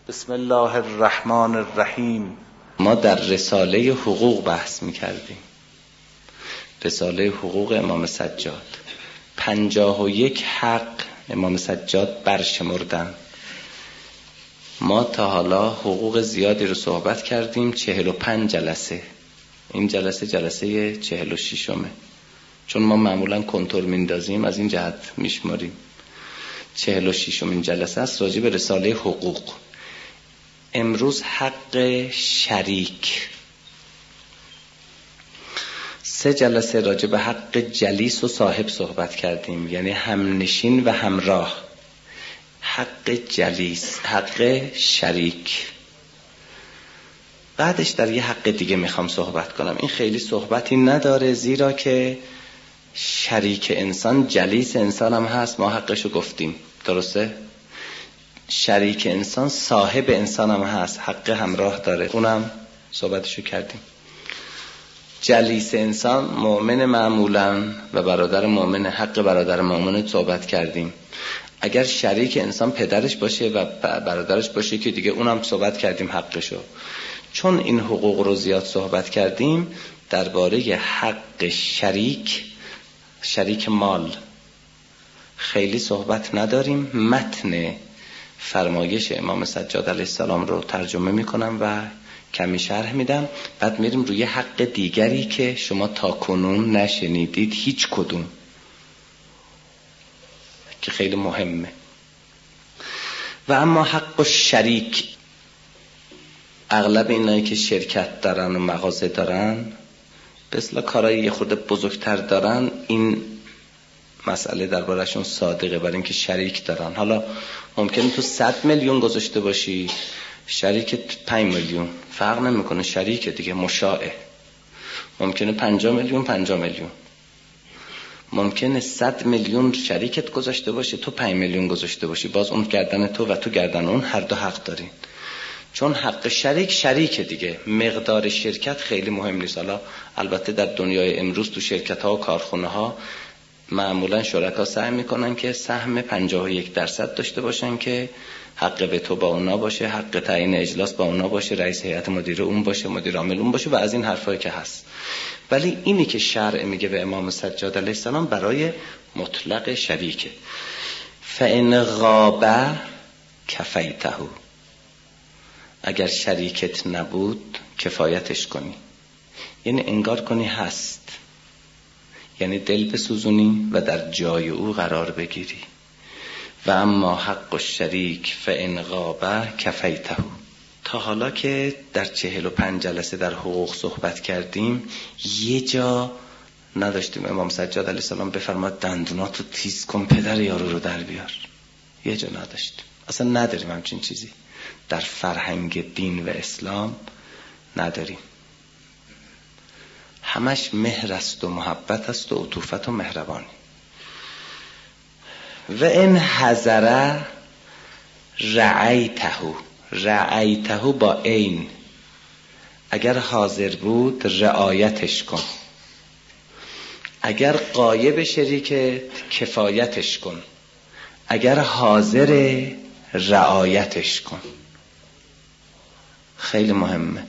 بسم الله الرحمن الرحیم. ما در رساله حقوق بحث می‌کردیم. رساله حقوق امام سجاد 51 حق امام سجاد برشمردن. ما تا حالا حقوق زیادی رو صحبت کردیم. 45 جلسه. این جلسه 46مه، چون ما معمولا کنتور میندازیم از این جهت میشماریم. 46مین جلسه است راجع به رساله حقوق. امروز حق شریک. 3 جلسه راجع به حق جلیس و صاحب صحبت کردیم، یعنی همنشین و همراه. حق جلیس، حق شریک. بعدش در یه حق دیگه میخوام صحبت کنم. این خیلی صحبتی نداره، زیرا که شریک انسان جلیس انسان هم هست. ما حقشو گفتیم، درسته؟ شریک انسان صاحب انسان هم هست، حق همراه داره، اونم صحبتشو کردیم. جلیس انسان مؤمن معمولا و برادر مؤمن، حق برادر مؤمن صحبت کردیم. اگر شریک انسان پدرش باشه و برادرش باشه که دیگه اونم صحبت کردیم حقشو. چون این حقوق رو زیاد صحبت کردیم، درباره حق شریک مال خیلی صحبت نداریم. متن فرمایش امام سجاد علیه السلام رو ترجمه میکنم و کمی شرح میدم، بعد میریم روی حق دیگری که شما تا کنون نشنیدید هیچ کدوم، که خیلی مهمه. و اما حق شریک، اغلب اینایی که شرکت دارن و مغازه دارن، به اصطلاح کارهای یه خورده بزرگتر دارن، این مسئله درباره‌شون صادقه، برای اینکه شریک دارن. حالا ممکنه تو 100 میلیون گذاشته باشی، شریکت 5 میلیون، فرق نمیکنه، شریک دیگه، مشاعه. ممکنه 50 میلیون، ممکنه 100 میلیون شریکت گذاشته باشه، تو 5 میلیون گذاشته باشی، باز اون گردن تو و تو گردن اون، هر دو حق دارین. چون حق شریک دیگه، مقدار شرکت خیلی مهم نیست. حالا البته در دنیای امروز تو شرکت ها و کارخونه ها معمولا شرکا سعی میکنن که سهم 51% داشته باشن که حق به تو با اونا باشه، حق تعیین اجلاس با اونا باشه، رئیس هیئت مدیره اون باشه، مدیر عامل اون باشه و از این حرفایی که هست. ولی اینی که شرع میگه به امام سجاد علیه السلام برای مطلق شریکه. فإن غاب کفیته، اگر شریکت نبود کفایتش کنی، یعنی انگار کنی هست، یعنی دل بسوزونی و در جای او قرار بگیری. و اما حق الشریک فإن غاب کفیته. تا حالا که در 45 جلسه در حقوق صحبت کردیم، یه جا نداشتیم امام سجاد علیه السلام بفرماد دندوناتو تیز کن پدر یارو رو در بیار. یه جا نداشتیم، اصلا نداریم همچین چیزی در فرهنگ دین و اسلام، نداریم. همش مهر است و محبت است و عطوفت و مهربانی. و ان حضر رعیته با عین، اگر حاضر بود رعایتش کن، اگر غایب شریکت کفایتش کن، اگر حاضر رعایتش کن. خیلی مهمه.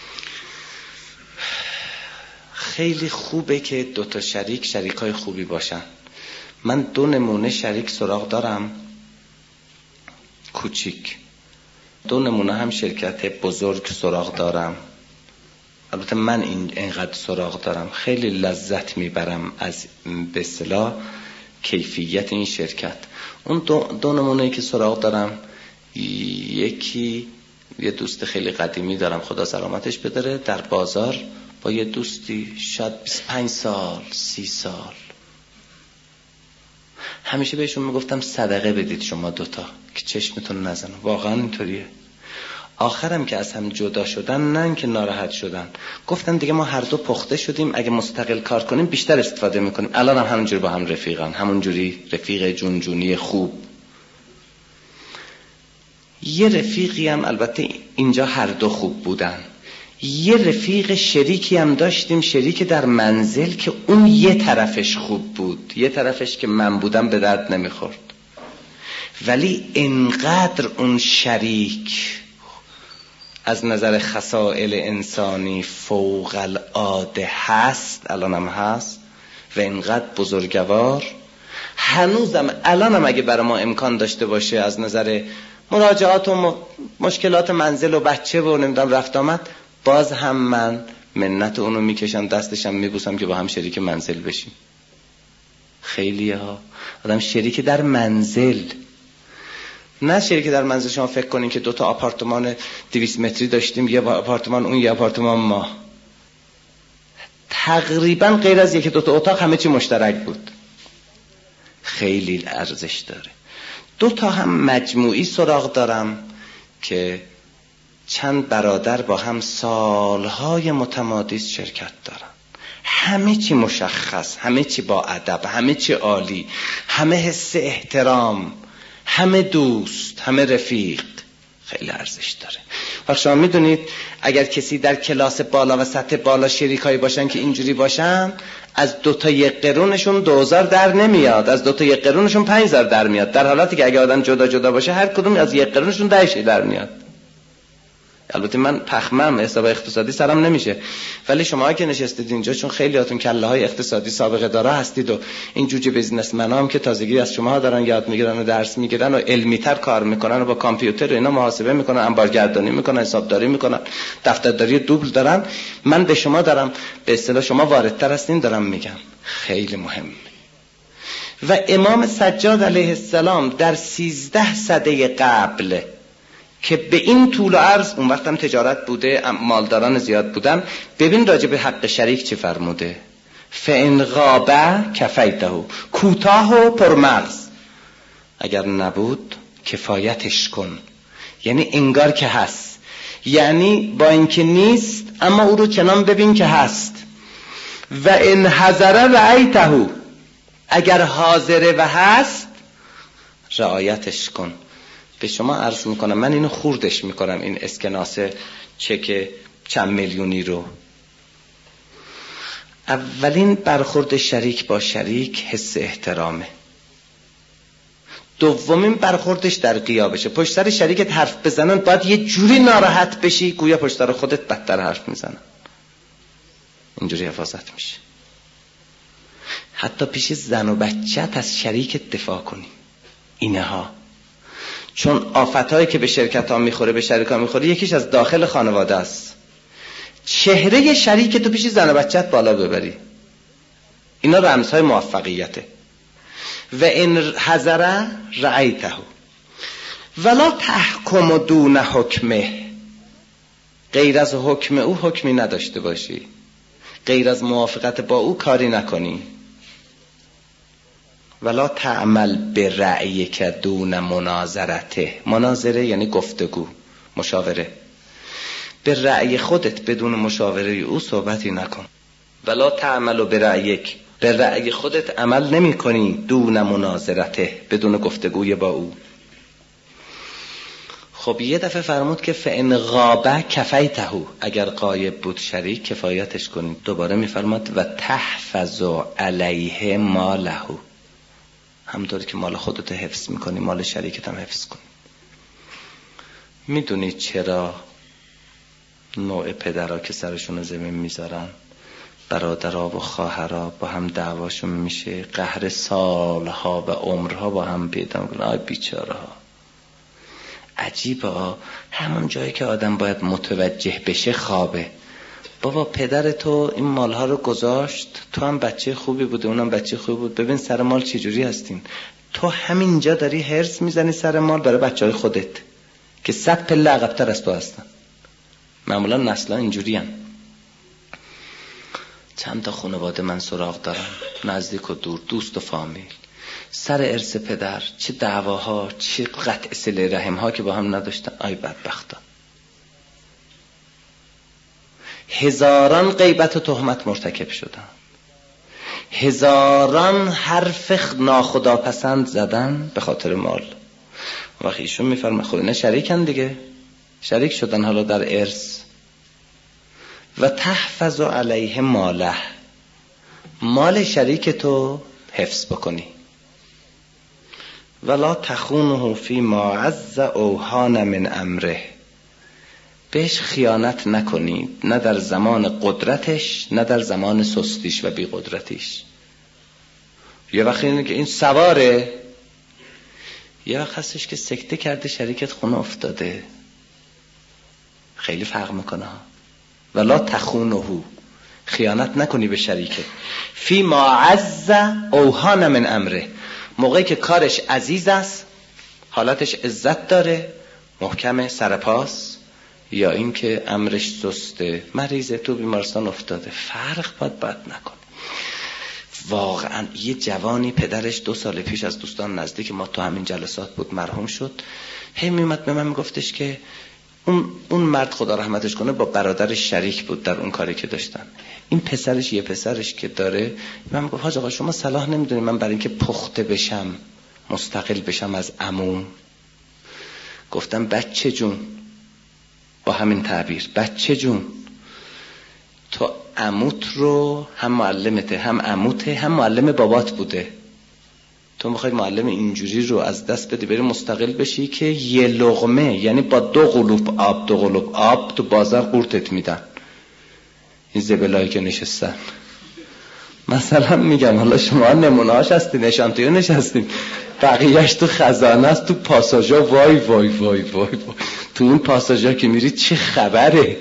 خیلی خوبه که 2 شریکای خوبی باشن. من 2 نمونه شریک سراغ دارم کوچیک، 2 نمونه هم شرکت بزرگ سراغ دارم. البته من اینقدر سراغ دارم، خیلی لذت میبرم از به اصطلاح کیفیت این شرکت. اون 2 نمونه‌ای که سراغ دارم، یکی یه دوست خیلی قدیمی دارم، خدا سلامتش بداره، در بازار با یه دوستی شاید 25 سال 30 سال، همیشه بهشون میگفتم صدقه بدید شما 2 که چشمتون نزنه. واقعا اینطوریه. آخرم که از هم جدا شدن، نه اینکه ناراحت شدن، گفتن دیگه ما هر دو پخته شدیم، اگه مستقل کار کنیم بیشتر استفاده میکنیم. الان هم همونجوری با هم رفیقان، همونجوری رفیق جونجونی خوب. یه رفیقی هم، البته اینجا هر دو خوب بودن، یه رفیق شریکی هم داشتیم، شریک در منزل، که اون یه طرفش خوب بود، یه طرفش که من بودم به درد نمیخورد. ولی انقدر اون شریک از نظر خصائل انسانی فوق العاده هست، الانم هست و اینقدر بزرگوار، هنوزم الانم اگه برای ما امکان داشته باشه از نظر مراجعات و مشکلات منزل و بچه و نمیدونم رفت آمد، باز هم من منت اونو میکشم دستشم میبوسم که با هم شریک منزل بشیم. خیلی ها آدم شریک در منزل، نه شریک در منزل شما فکر کنین که 2 آپارتمان 200 متری داشتیم، یه آپارتمان اون یه آپارتمان ما، تقریبا غیر از 1-2 اتاق همه چی مشترک بود. خیلی ارزش داره. 2 هم مجموعی سراغ دارم که چند برادر با هم سالهای متمادی شرکت دارن، همه چی مشخص، همه چی با ادب، همه چی عالی، همه حس احترام، همه دوست، همه رفیق. خیلی ارزش داره. وقت شما میدونید اگر کسی در کلاس بالا و سطح بالا شریکایی باشن که اینجوری باشن، از 2 1 قرونشون 2000 در نمیاد، از 2 1 قرونشون 5000 در میاد، در حالاتی که اگه آدم جدا جدا باشه هر کدوم از 1 قرونشون 10 در میاد. البته من پخمم، حساب اقتصادی سرم نمیشه، ولی شما که نشستید اینجا چون خیلیاتون کله های اقتصادی سابقه داره هستید و این جوجه بیزنسمنا هم که تازگی از شما دارن یاد میگیرن و درس میگیرن و علمی تر کار میکنن و با کامپیوتر و اینا محاسبه میکنن، انبارگردانی میکنن، حسابداری میکنن، دفترداری دوبل دارن. من به شما دارم، به اصطلاح شما واردتر هستین، دارم میگم خیلی مهمه. و امام سجاد علیه السلام در 13 سده قبل که به این طول و عرض، اون وقت هم تجارت بوده، مالداران زیاد بودن، ببین راجع به حق شریک چی فرموده: فإن غاب کفیته، کوتاه و پرمغز، اگر نبود کفایتش کن. یعنی انگار که هست، یعنی با اینکه نیست اما او رو چنان ببین که هست. و ان حضر رعیته، اگر حاضره و هست رعایتش کن. به شما عرض میکنم، من اینو خوردش میکنم، این اسکناس چک چند میلیونی رو. اولین برخورد شریک با شریک حس احترامه. دومین برخوردش در غیابشه. پشت سر شریکت حرف بزنن باید یه جوری ناراحت بشی گویا پشت سر خودت بدتر حرف میزنن. اینجوری حفاظت میشه. حتی پیش زن و بچت از شریکت دفاع کنی. اینه ها. چون آفتایی که به شرکت ها میخوره، به شریک ها میخوره، یکیش از داخل خانواده است. چهره شریک تو پیش زن و بچت بالا ببری. اینا رمزهای موفقیته. و ان حضر رعیته ولا تحکم دون حکمه، غیر از حکم او حکمی نداشته باشی، غیر از موافقت با او کاری نکنی. ولا تعمل به رأیک دون مناظرته، مناظره یعنی گفتگو، مشاوره. به رأی خودت بدون مشاوره او صحبتی نکن. ولا تعمل به رأیک، به رأی خودت عمل نمی کنی دون مناظرته، بدون گفتگوی با او. خب یه دفعه فرمود که فإن غاب کفیته، اگر غایب بود شریک کفایتش کنید. دوباره میفرماد و تحفظ علیه ماله، همطور که مال خودت حفظ میکنی مال شریکت هم حفظ کن. میدونید چرا نوع پدرها که سرشون زمین میذارن، برادرها و خواهرها با هم دعواشون میشه، قهر سالها و عمرها با هم پیدا میکنن. آی بیچاره ها، عجیبه ها. همون جایی که آدم باید متوجه بشه خوابه. بابا پدر تو این مالها رو گذاشت، تو هم بچه خوبی بوده، اونم بچه خوبی بود، ببین سر مال چجوری هستین. تو همینجا داری هرس میزنی سر مال برای بچهای خودت که 100 پله عقب‌تر از تو هستن. معمولا نسلا اینجوری هن. چند تا خانواده من سراغ دارم، نزدیک و دور، دوست و فامیل، سر ارث پدر چه دعواها، چه قطع صله رحم ها که با هم نداشتن. آی بدبختا، هزاران غیبت و تهمت مرتکب شدن، هزاران حرف ناخداپسند زدن به خاطر مال. وقتی ایشون میفرمه خب اینا شریکن دیگه، شریک شدن حالا در ارث. و تحفظ علیه ماله، مال شریک تو حفظ بکنی. ولا تخونه فی ما عز اوهان من امره، بهش خیانت نکنید، نه در زمان قدرتش نه در زمان سستیش و بی قدرتیش. یه وقت اینه که این سواره، یه وقت هستش که سکته کرده شریکت خونه افتاده. خیلی فرق میکنه ها. ولا تخونه، خیانت نکنی به شریکت. فی ما عز اوهان من امره، موقعی که کارش عزیز است، حالتش عزت داره، محکم سرپاس، یا این که امرش سسته، مریضه، تو بیمارستان افتاده. فرق باید نکنه. واقعا یه جوانی پدرش 2 سال پیش از دوستان نزدیک ما تو همین جلسات بود، مرحوم شد. هی میومد به من میگفتش که اون مرد خدا رحمتش کنه با برادرش شریک بود در اون کاری که داشتن. این پسرش، یه پسرش که داره، من میگفت حاج آقا شما صلاح نمیدونید من برای اینکه پخته بشم، مستقل بشم از عموم؟ گفتم بچه جون، با همین تعبیر، بچه جون، تو عموت رو هم معلمته، هم عموته، هم معلم بابات بوده. تو میخوای معلم اینجوری رو از دست بدی بری مستقل بشی که یه لقمه، یعنی با 2 قلوب آب تو بازار قورتت میدن. این زبلایی که نشستن، مثلا میگم، حالا شما نمونه‌هاش هستی، نشانتیو نشستین، بقیهش تو خزانه است، تو پاساژا وای وای وای وای وای، تو اون پاساژا که میری چه خبره.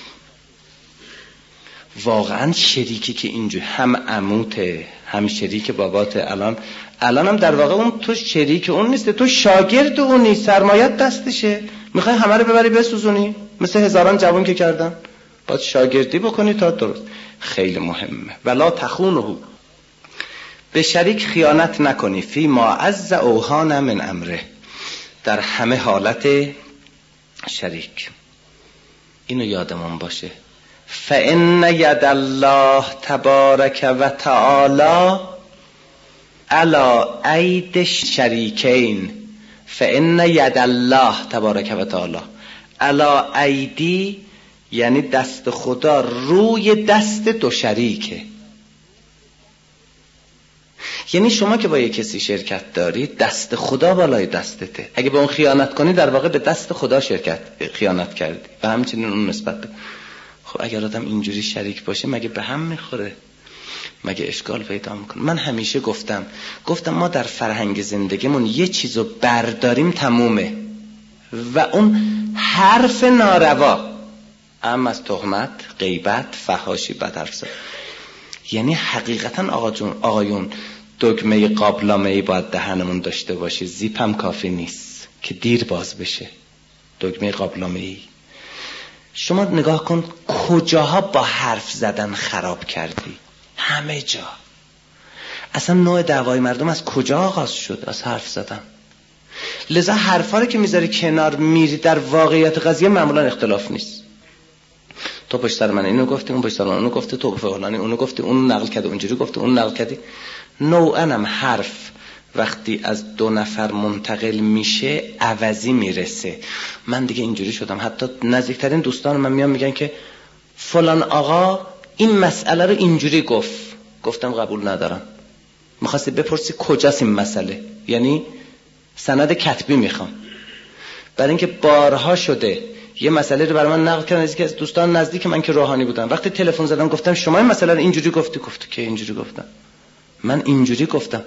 واقعا شریکی که اینجوری هم عموته هم شریک باباته، الان هم در واقع اون تو شریک اون نیسته، تو شاگرد اونی، سرمایت دستشه، میخوای همه رو ببری بسوزونی مثل هزاران جوان که کردن. باید شاگردی بکنی تا درست. خیلی مهمه. ولا تخونه، به شریک خیانت نکنی. فی ما عز اوهان من امره، در همه حالت شریک. اینو یادمون باشه. فإن ید الله تبارک و تعالی علی اید شریکین. فإن ید الله تبارک و تعالی علی ایدی، یعنی دست خدا روی دست 2 شریکه. یعنی شما که با یک کسی شرکت داری، دست خدا بالای دستته. اگه به اون خیانت کنی در واقع به دست خدا خیانت کردی و همچنین اون نسبت به. خب اگر آدم اینجوری شریک باشه مگه به هم میخوره؟ مگه اشکال پیدا میکنه؟ من همیشه گفتم ما در فرهنگ زندگیمون یه چیزو برداریم تمومه، و اون حرف ناروا، اما از تهمت، غیبت، فحاشی، بدحرف زدن. یعنی حقیقتا آقایون دگمه قابلمه‌ای باید دهنمون داشته باشه، زیپ هم کافی نیست که دیر باز بشه. دگمه قابلمه‌ای. شما نگاه کن کجاها با حرف زدن خراب کردی؟ همه جا. اصلا نوع دعوای مردم از کجا آغاز شد؟ از حرف زدن. لذا حرفا رو که میذاری کنار میری، در واقعیت قضیه معمولا اختلاف نیست. تو پشت سر من اینو گفتی، اون پشت سر من اونو گفته، تو فلانی اونو گفتی، اون نقل کرده، اونجوری گفته، اون نقل کردی. نوعاً هم حرف وقتی از 2 نفر منتقل میشه عوضی میرسه. من دیگه اینجوری شدم، حتی نزدیکترین دوستان من میان میگن که فلان آقا این مسئله رو اینجوری گفتم قبول ندارم. میخواستی بپرسی کجاست این مسئله؟ یعنی سند کتبی میخوام. برای اینکه بارها شده یه مسئله رو برای من نقل کردن از دوستان نزدیک من که روحانی بودن. وقتی تلفن زدم گفتم شما این مسئله رو اینجوری گفتی که اینجوری گفتم. من اینجوری گفتم.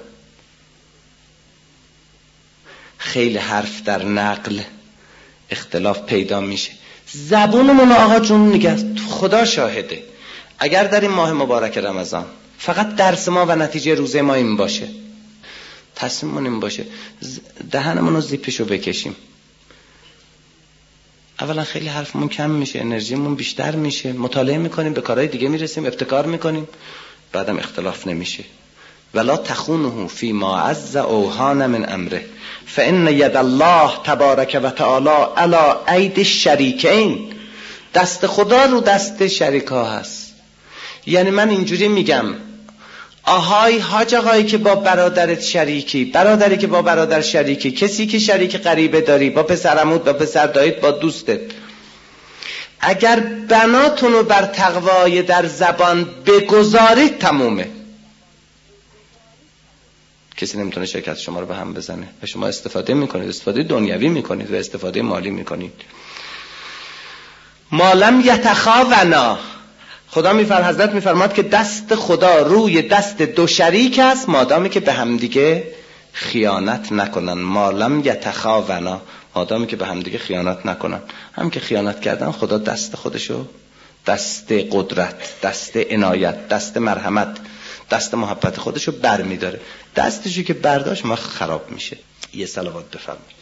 خیلی حرف در نقل اختلاف پیدا میشه. زبونمون آقا جون نگه، خدا شاهده، اگر در این ماه مبارک رمضان فقط درس ما و نتیجه روزه ما این باشه، تصمیممون این باشه، دهنمون رو زیپشو بکشیم، اولا خیلی حرفمون کم میشه، انرژیمون بیشتر میشه، مطالعه میکنیم، به کارهای دیگه میرسیم، ابتکار میکنیم، بعدم اختلاف نمیشه. ولا تخونه فی ما عز اوهان من امره فإن ید الله تبارک و تعالی علی اید الشریکین. دست خدا رو دست شریکا هست. یعنی من اینجوری میگم آهای حاج آقایی که با برادرت شریکی، برادری که با برادر شریکی، کسی که شریک غریبه داری، با پسرعموت، با پسر داییت، با دوستت، اگر بناتون رو بر تقوای در زبان بگذارید تمومه. کسی نمیتونه شرکت شما رو به هم بزنه و شما استفاده میکنید، استفاده دنیوی میکنید و استفاده مالی میکنید. ما لم یتخاونا، خدا حضرت میفرماد که دست خدا روی دست دو شریک است مادامی که به همدیگه خیانت نکنن. ما لم یتخاونا، مادامی که به همدیگه خیانت نکنن. هم که خیانت کردن خدا دست خودشو، دست قدرت، دست عنایت، دست مرحمت، دست محبت خودشو بر میداره. دستشو که برداشت ما خراب میشه. یه صلوات بفرمایید.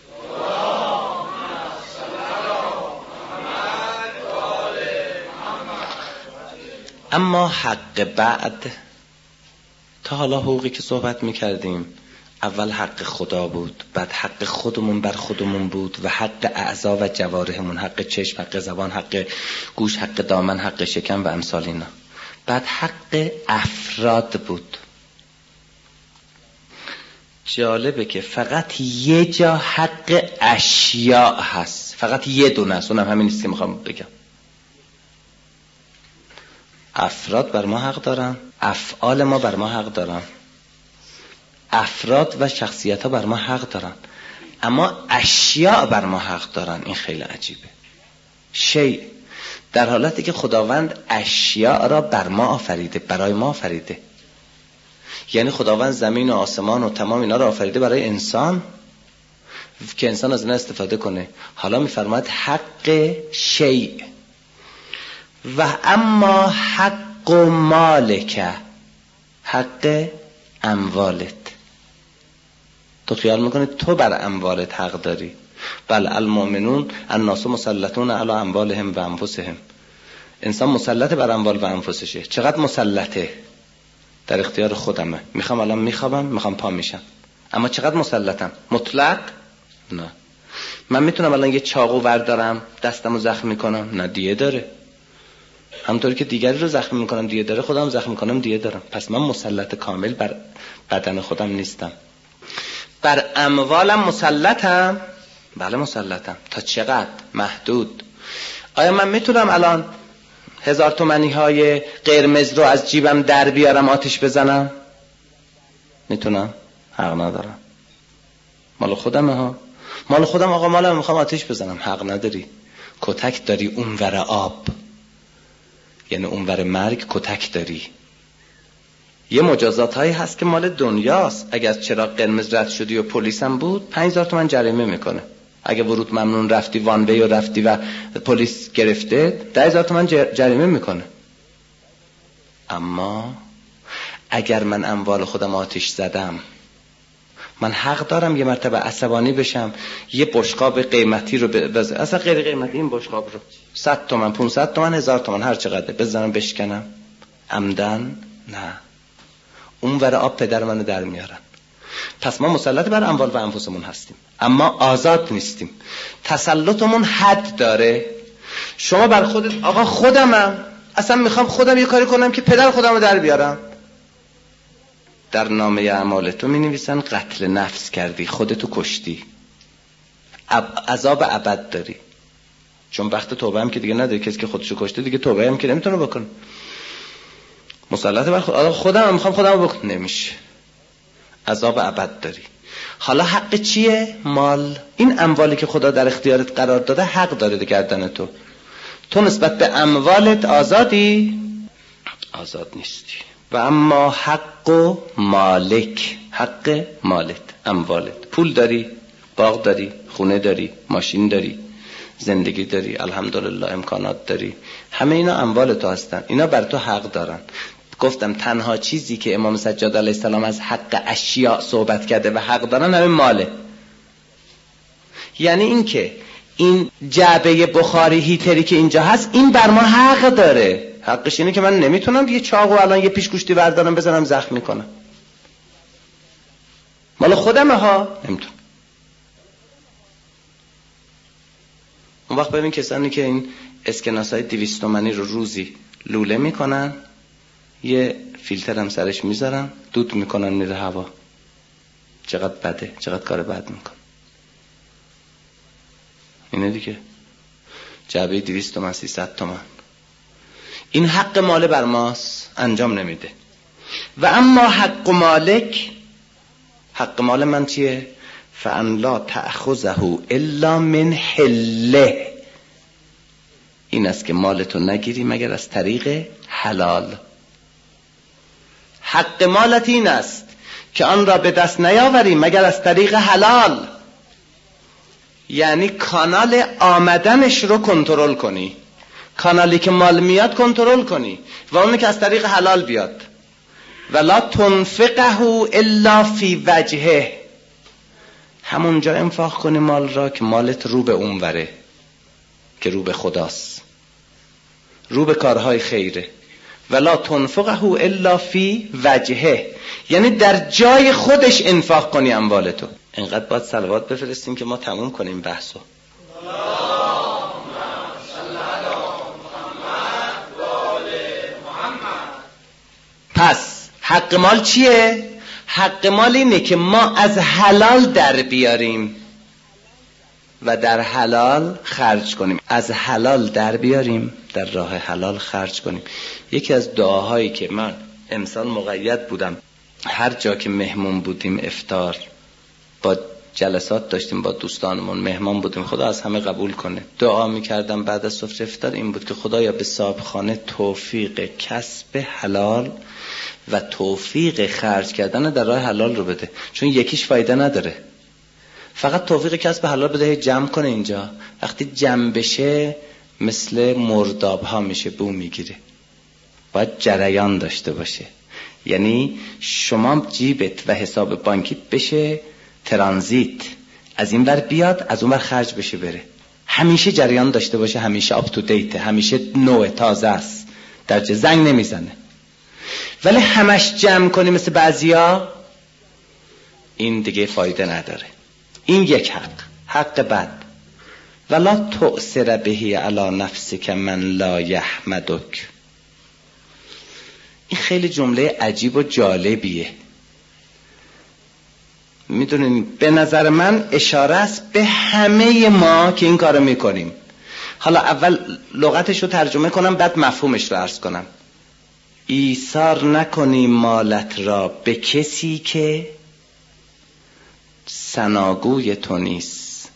اما حق بعد، تا حالا حقوقی که صحبت میکردیم اول حق خدا بود، بعد حق خودمون بر خودمون بود و حق اعضا و جوارحمون، حق چشم، حق زبان، حق گوش، حق دامن، حق شکم و امثال اینا. بعد حق افراد بود. جالبه که فقط یه جا حق اشیاء هست، فقط یه دونه است، اونم همین نیست که میخوام بگم. افراد بر ما حق دارن، افعال ما بر ما حق دارن، افراد و شخصیت ها بر ما حق دارن، اما اشیاء بر ما حق دارن. این خیلی عجیبه. شیء، در حالتی که خداوند اشیاء را بر ما آفریده، برای ما آفریده. یعنی خداوند زمین و آسمان و تمام اینا را آفریده برای انسان که انسان از اینا استفاده کنه. حالا میفرماید حق شیء و اما حق مالک، حق اموالت. تو خیال میکنی تو بر اموالت حق داری؟ بل المؤمنون الناس مسلطون علی اموالهم و انفسهم. انسان مسلط بر اموال و انفسشه. چقدر مسلطه؟ در اختیار خودمه. میخوام الان میخوابم، میخوام پا میشم، اما چقدر مسلطم؟ مطلق؟ نه. من میتونم الان یه چاقو وردارم دستمو زخم میکنم؟ نه، دیه داره. همونطوری که دیگری رو زخم میکنم دیه داره، خودم زخم میکنم دیه دارم. پس من مسلط کامل بر بدن خودم نیستم. بر اموالم مسلطم؟ بله مسلطم. تا چقدر؟ محدود. آیا من میتونم الان 1000 تومانی های قرمز رو از جیبم در بیارم آتش بزنم؟ میتونم؟ حق ندارم. مال خودمه ها. مال خودم آقا، مالم، میخوام آتش بزنم. حق نداری. کتک داری اونور آب، یعنی اونور مرگ کتک داری. یه مجازات هایی هست که مال دنیاست. اگه از چراغ قرمز رد شدی و پلیس هم بود 5000 تومان جریمه میکنه. اگه ورود ممنون رفتی، وان وی و رفتی و پلیس گرفته 10000 تومان جریمه میکنه. اما اگر من اموال خودم آتش زدم، من حق دارم یه مرتبه عصبانی بشم، یه بشقاب قیمتی رو اصلا غیر قیمتی، این بشقاب رو 100 تومان، 500 تومان، 1000 تومان، هر چقدر بزنم بشکنم عمدن؟ نه. اون ور آب پدر منو در میارن. پس ما مسلط بر اموال و انفسمون هستیم، اما آزاد نیستیم. تسلطمون حد داره. شما بر خودت آقا خودمم، اصلا میخوام خودم یه کاری کنم که پدر خودمو در بیارم. در نامه اعمال تو می نویسن قتل نفس کردی، خودتو کشتی، عذاب ابد داری. چون وقت توبه هم که دیگه نداری، کسی که خودشو کشته دیگه توبه هم که نمیتونه بکنه. مسلط بر خودم میخوام خودمو بکنم، نمیشه. عذاب ابد داری. حالا حق چیه؟ مال. این اموالی که خدا در اختیارت قرار داده حق داره گردن تو. تو نسبت به اموالت آزادی؟ آزاد نیستی. و اما حق مالک، حق مالت، اموالت. پول داری، باغ داری، خونه داری، ماشین داری، زندگی داری، الحمدلله امکانات داری، همه اینا اموال تو هستن. اینا بر تو حق دارن. گفتم تنها چیزی که امام سجاد علیه السلام از حق اشیاء صحبت کرده و حق دارن همین ماله. یعنی این که این جعبه بخاری هیتری که اینجا هست این بر ما حق داره. حقش اینه که من نمیتونم یه چاقو الان یه پیشگوشتی بردارم بزنم زخم میکنم. مال خودمه ها، نمیتونم. اون وقت ببین کسانی که این اسکناسای 200 تومانی رو روزی لوله میکنن، یه فیلتر هم سرش میذارن، دود میکنن میره هوا. چقدر بده، چقدر کار بد میکن. اینه دیگه. جعبه 200 تومن، 300 تومن. این حق مال بر ماست، انجام نمیده. و اما حق مالک، حق مال من چیه؟ فان لا تأخذه الا من حله. این است که مالتو نگیری مگر از طریق حلال. حق مالت این است که آن را به دست نیاوری مگر از طریق حلال. یعنی کانال آمدنش رو کنترل کنی، کانالی که مال میاد کنترل کنی و اون که از طریق حلال بیاد. ولا تنفقه الا فی وجهه، همونجا انفاق کنی مال را که مالت رو به اون وره، که رو به خداست، رو به کارهای خیره. ولا تنفقه الا فی وجهه، یعنی در جای خودش انفاق کنی اموالتو. اینقدر باید صلوات بفرستیم که ما تموم کنیم بحثو. پس حق مال چیه؟ حق مال اینه که ما از حلال در بیاریم و در حلال خرج کنیم. از حلال در بیاریم، در راه حلال خرج کنیم. یکی از دعاهایی که من امسال مقید بودم، هر جا که مهمون بودیم افطار با جلسات داشتیم با دوستانمون، مهمان بودیم، خدا از همه قبول کنه، دعا میکردم بعد از سفره افطار این بود که خدایا به صاحبخانه توفیق کسب حلال و توفیق خرج کردن در راه حلال رو بده، چون یکیش فایده نداره. فقط توفیق کسب حلال بده، جمع کنه اینجا، وقتی جمع بشه مثل مرداب ها میشه، بو میگیره. باید جریان داشته باشه، یعنی شما جیبت و حساب بانکیت بشه ترانزیت، از این ور بیاد از اون ور خرج بشه بره، همیشه جریان داشته باشه، همیشه آپ تو دیت، همیشه نوع تازه است، در زنگ نمیزنه. ولی همش جمع کنی مثل بعضیا، این دیگه فایده نداره. این یک حق بد. ولا تؤثر بهی علی نفسک من لا یحمدک. این خیلی جمله عجیب و جالبیه. میدونین به نظر من اشاره است به همه ما که این کارو میکنیم. حالا اول لغتش رو ترجمه کنم بعد مفهومش رو عرض کنم. ایثار نکنی مالت را به کسی که ثناگوی تو نیست.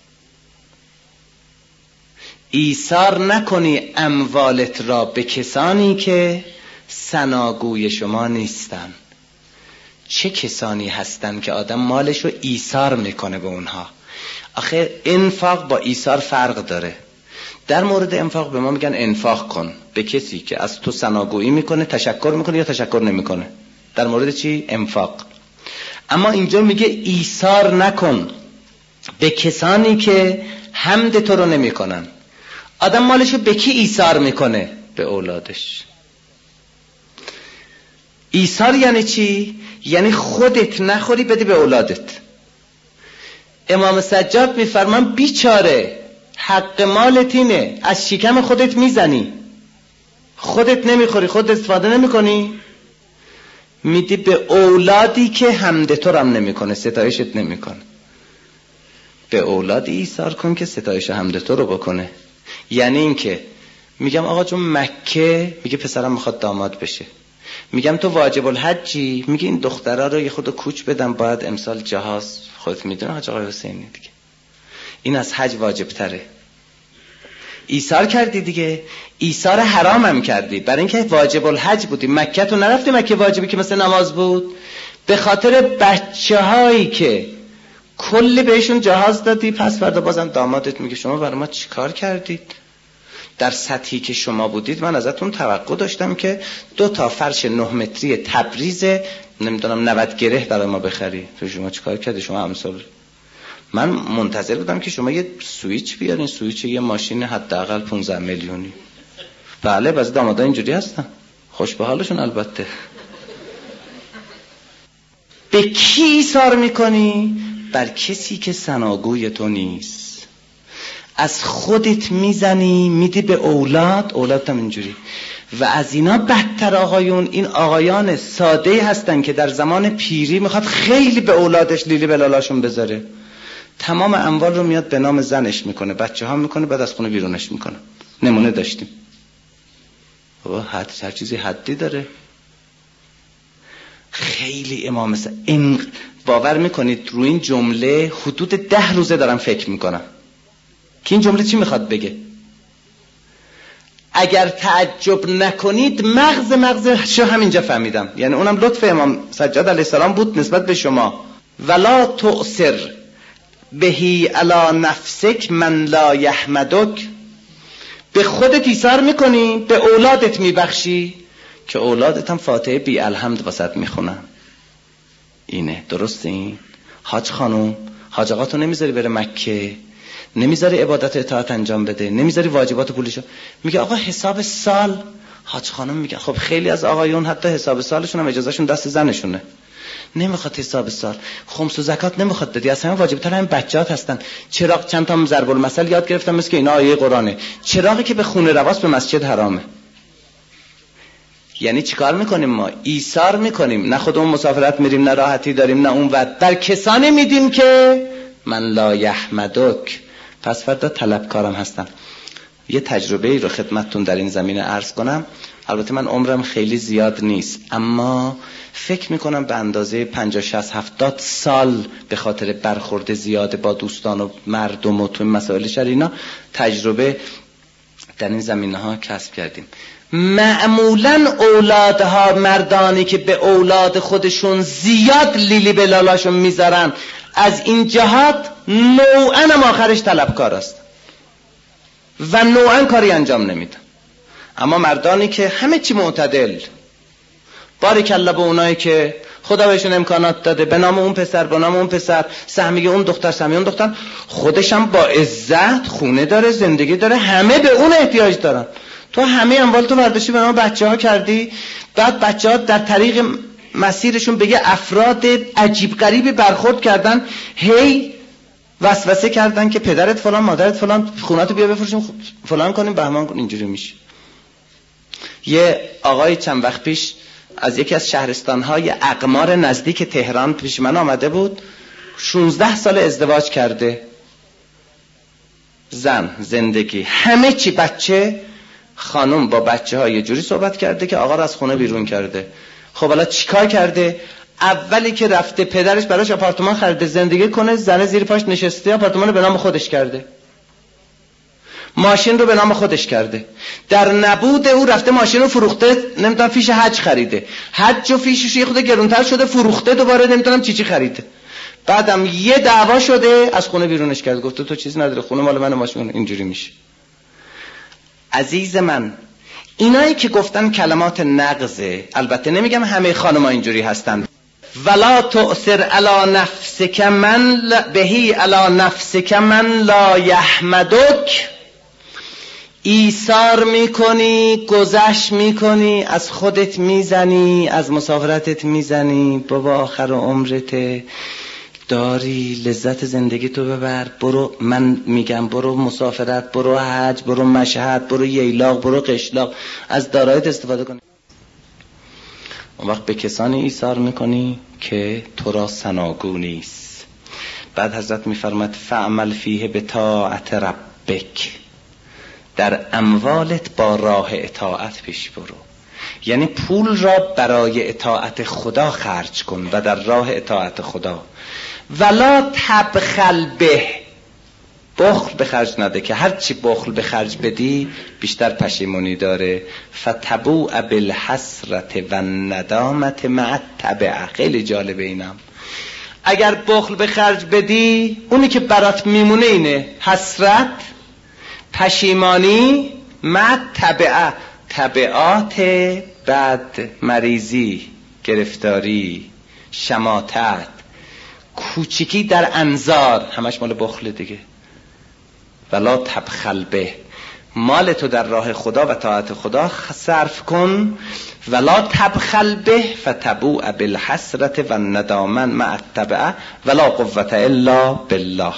ایثار نکنی اموالت را به کسانی که ثناگوی شما نیستن. چه کسانی هستن که آدم مالش رو ایثار میکنه به اونها؟ آخه انفاق با ایثار فرق داره. در مورد انفاق به ما میگن انفاق کن به کسی که از تو ثناگویی میکنه، تشکر میکنه یا تشکر نمیکنه. در مورد چی؟ انفاق. اما اینجا میگه ایثار نکن به کسانی که حمد تو رو نمیکنن. آدم مالشو به کی ایثار میکنه؟ به اولادش. ایثار یعنی چی؟ یعنی خودت نخوری بده به اولادت. امام سجاد میفرمان بیچاره حق مالت اینه، از شکم خودت میزنی، خودت نمیخوری، خودت استفاده نمیکنی، میدی به اولادی که حمد تو رم نمیکنه، ستایشت نمیکنه. به اولادی ایثار کن که ستایش حمد تو رو بکنه. یعنی این که میگم آقا جون مکه، میگه پسرم میخواد داماد بشه، میگم تو واجب الحجی، میگه این دخترها رو یه خود کوچ بدم، باید امسال جهاز، خودت میدونه حاج آقای حسینی دیگه، این از حج واجب تره. ایثار کردی دیگه، ایثار حرام هم کردی، برای اینکه واجب الحج بودی، مکه تو نرفتی، مکه واجبی که مثل نماز بود، به خاطر بچه هایی که کلی بهشون جهاز دادی، پس فردا بازم دامادت میگه شما برای ما چی کار کردید؟ در سطحی که شما بودید من ازتون توقع داشتم که 2 فرش 9 متری تبریز نمیدونم 90 گره برای ما بخری، تو شما چی کار کردی؟ شما امسال من منتظر بودم که شما یه سویچ بیارین، سویچ یه ماشین حداقل 15 میلیونی. بله بعضی دامادا اینجوری هستن، خوش به حالشون البته. به کی ایثار میکنی؟ بر کسی که ثناگوی تو نیست. از خودت میزنی میدی به اولاد، اولادت هم اینجوری. و از اینا بدتر آقایون، این آقایان ساده هستن که در زمان پیری میخواد خیلی به اولادش لیلی بلالاشون بذاره، تمام اموال رو میاد به نام زنش میکنه، بچه ها میکنه، بعد از خونه بیرونش میکنه. نمونه داشتیم. بابا هر چیزی حدی داره. خیلی امام این باور میکنید رو این جمله حدود 10 روزه دارم فکر میکنم که این جمله چی میخواد بگه. اگر تعجب نکنید مغزشو همینجا فهمیدم، یعنی اونم لطف امام سجاد علیه السلام بود نسبت به شما. ولا تؤثر بهی علی نفسک من لا یحمدک، به خودت ایثار میکنی، به اولادت میبخشی که اولادت هم فاتحه بی الحمد واسط میخونن. اینه درسته؟ این حاج خانم، حاج آقا تو نمیذاری بره مکه، نمیذاری عبادت اطاعت انجام بده، نمیذاری واجبات پولشو، میگه آقا حساب سال. حاج خانم میگه خب خیلی از آقایون حتی حساب سالشون هم اجازهشون دست زنشونه، نمیخواد حساب سال، خمس و زکات نمیخواد بدی، اصلا واجبتر همین بچه‌هات هستن. چراغ چند تا ضرب المثل یاد گرفتم مثل که اینا آیه قرآنه. چراغی که به خونه رواست به مسجد حرامه. یعنی چیکار میکنیم ما؟ ایثار میکنیم، نه خودمون مسافرت میریم، نه راحتی داریم، نه اون وقت در کسانی میدیم که من لا یحمدک، پس فردا طلبکارم هستم. یه تجربه ای رو خدمتتون در این زمینه عرض کنم. البته من عمرم خیلی زیاد نیست، اما فکر میکنم به اندازه 50 60 70 سال به خاطر برخورد زیاد با دوستان و مردم و تو مسائل شریعه تجربه در این زمینه ها کسب کردیم. معمولا اولادها، مردانی که به اولاد خودشون زیاد لیلی به لالاشون میذارن، از این جهات نوعا هم آخرش طلبکار است و نوعا کاری انجام نمیدن. اما مردانی که همه چی معتدل، باریکالله به اونایی که خدا بهشون امکانات داده، به نام اون پسر، به نام اون پسر، سهمیه اون دختر، سهمیه اون دختر، خودشم با عزت خونه داره، زندگی داره، همه به اون احتیاج دارن. تو همه اموال تو برداشتی به نام بچه ها کردی، بعد بچه ها در طریق مسیرشون بگه افراد عجیب غریبی برخورد کردن، هی وسوسه کردن که پدرت فلان، مادرت فلان، خونه‌تو بیا بفروشیم، فلان کنیم، بهمان کنیم، اینجوری میشه. یه آقای چند وقت پیش از یکی از شهرستان‌های اقمار نزدیک تهران پیش من آمده بود. 16 سال ازدواج کرده، زن، زندگی، همه چی، بچه، خانم با بچه‌ها یه جوری صحبت کرده که آقا رو از خونه بیرون کرده. خب حالا چیکار کرده؟ اولی که رفته پدرش براش آپارتمان خریده زندگی کنه، زن زیر پاش نشسته، آپارتمان رو به نام خودش کرده، ماشین رو به نام خودش کرده. در نبود او رفته ماشین رو فروخته، نمیدونم فیش حج خریده، حج و فیشش یه خود گرونتر شده، فروخته، دوباره نمیدونم چی خریده. بعدم یه دعوا شده، از خونه بیرونش کرد، گفته تو چیز نداره، خونه مال من، ماشین. اینجوری میشه. عزیز من، اینایی که گفتن کلمات نقضه، البته نمیگم همه خانم‌ها اینجوری هستن. ولا تؤثر علی نفسک من بهی علی نفسک من لا یحمدک، ایثار میکنی، گذشت میکنی، از خودت میزنی، از مسافرتت میزنی، بابا آخر عمرته داری، لذت زندگی تو ببر، برو، من میگم برو مسافرت، برو حج، برو مشهد، برو ییلاق، برو قشلاق، از دارایت استفاده کن. اون وقت به کسانی ایثار میکنی که تو را ثناگو نیست. بعد حضرت میفرماد فعمل فیه به طاعت ربک، در اموالت با راه اطاعت پیش برو، یعنی پول را برای اطاعت خدا خرج کن و در راه اطاعت خدا. ولا تبخل به، بخل به خرج نده که هرچی بخل به خرج بدی بیشتر پشیمونی داره. فتبوء بالحسرت و الندامت مع التبع. خیلی جالبه اینم. اگر بخل به خرج بدی، اونی که برات میمونه اینه حسرت، پشیمانی، مع التبع، تبعات بد، مریضی، گرفتاری، شماتت، کوچیکی در انظار، همش مال بخل دیگه. ولا تبخل به، مال تو در راه خدا و طاعت خدا صرف کن. ولا تبخل به فتبوء بالحسرت و الندامن مع التبع ولا قوة الا بالله.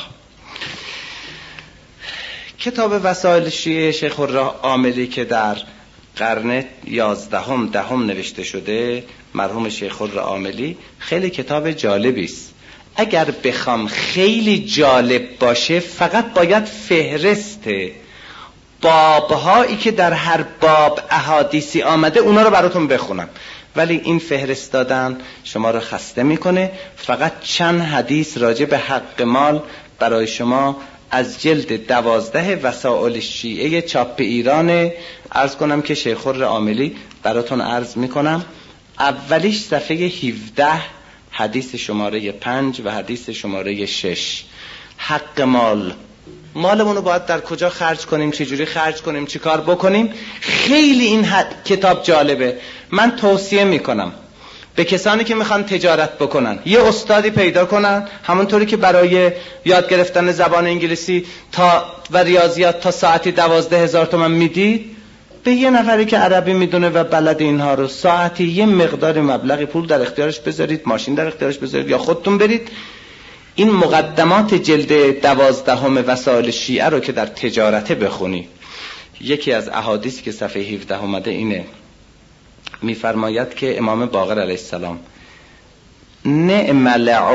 کتاب وسائل شیعه شیخ العاملی که در قرن 11 نوشته شده، مرحوم شیخ العاملی، خیلی کتاب جالبی است. اگر بخوام خیلی جالب باشه فقط باید فهرست بابهایی که در هر باب احادیثی آمده اونا رو براتون بخونم، ولی این فهرست دادن شما رو خسته میکنه. فقط چند حدیث راجع به حق مال برای شما از جلد 12 وسائل شیعه چاپ ایران. عرض کنم که شیخ خور عاملی براتون عرض میکنم. اولیش صفحه 17 حدیث شماره 5 و حدیث شماره 6. حق مالمون رو باید در کجا خرج کنیم، چجوری خرج کنیم، چی کار بکنیم. خیلی این کتاب جالبه. من توصیه میکنم به کسانی که میخوان تجارت بکنن یه استادی پیدا کنن، همونطوری که برای یاد گرفتن زبان انگلیسی و ریاضیات تا ساعتی 12,000 تومان میدید، به یه نفری که عربی میدونه و بلد اینها رو ساعتی یه مقدار مبلغی پول در اختیارش بذارید، ماشین در اختیارش بذارید یا خودتون برید این مقدمات جلد 12 وسائل شیعه رو که در تجارته بخونید. یکی از احادیثی که صفحه 17 اومده اینه، میفرماید که امام باقر علیه السلام نعم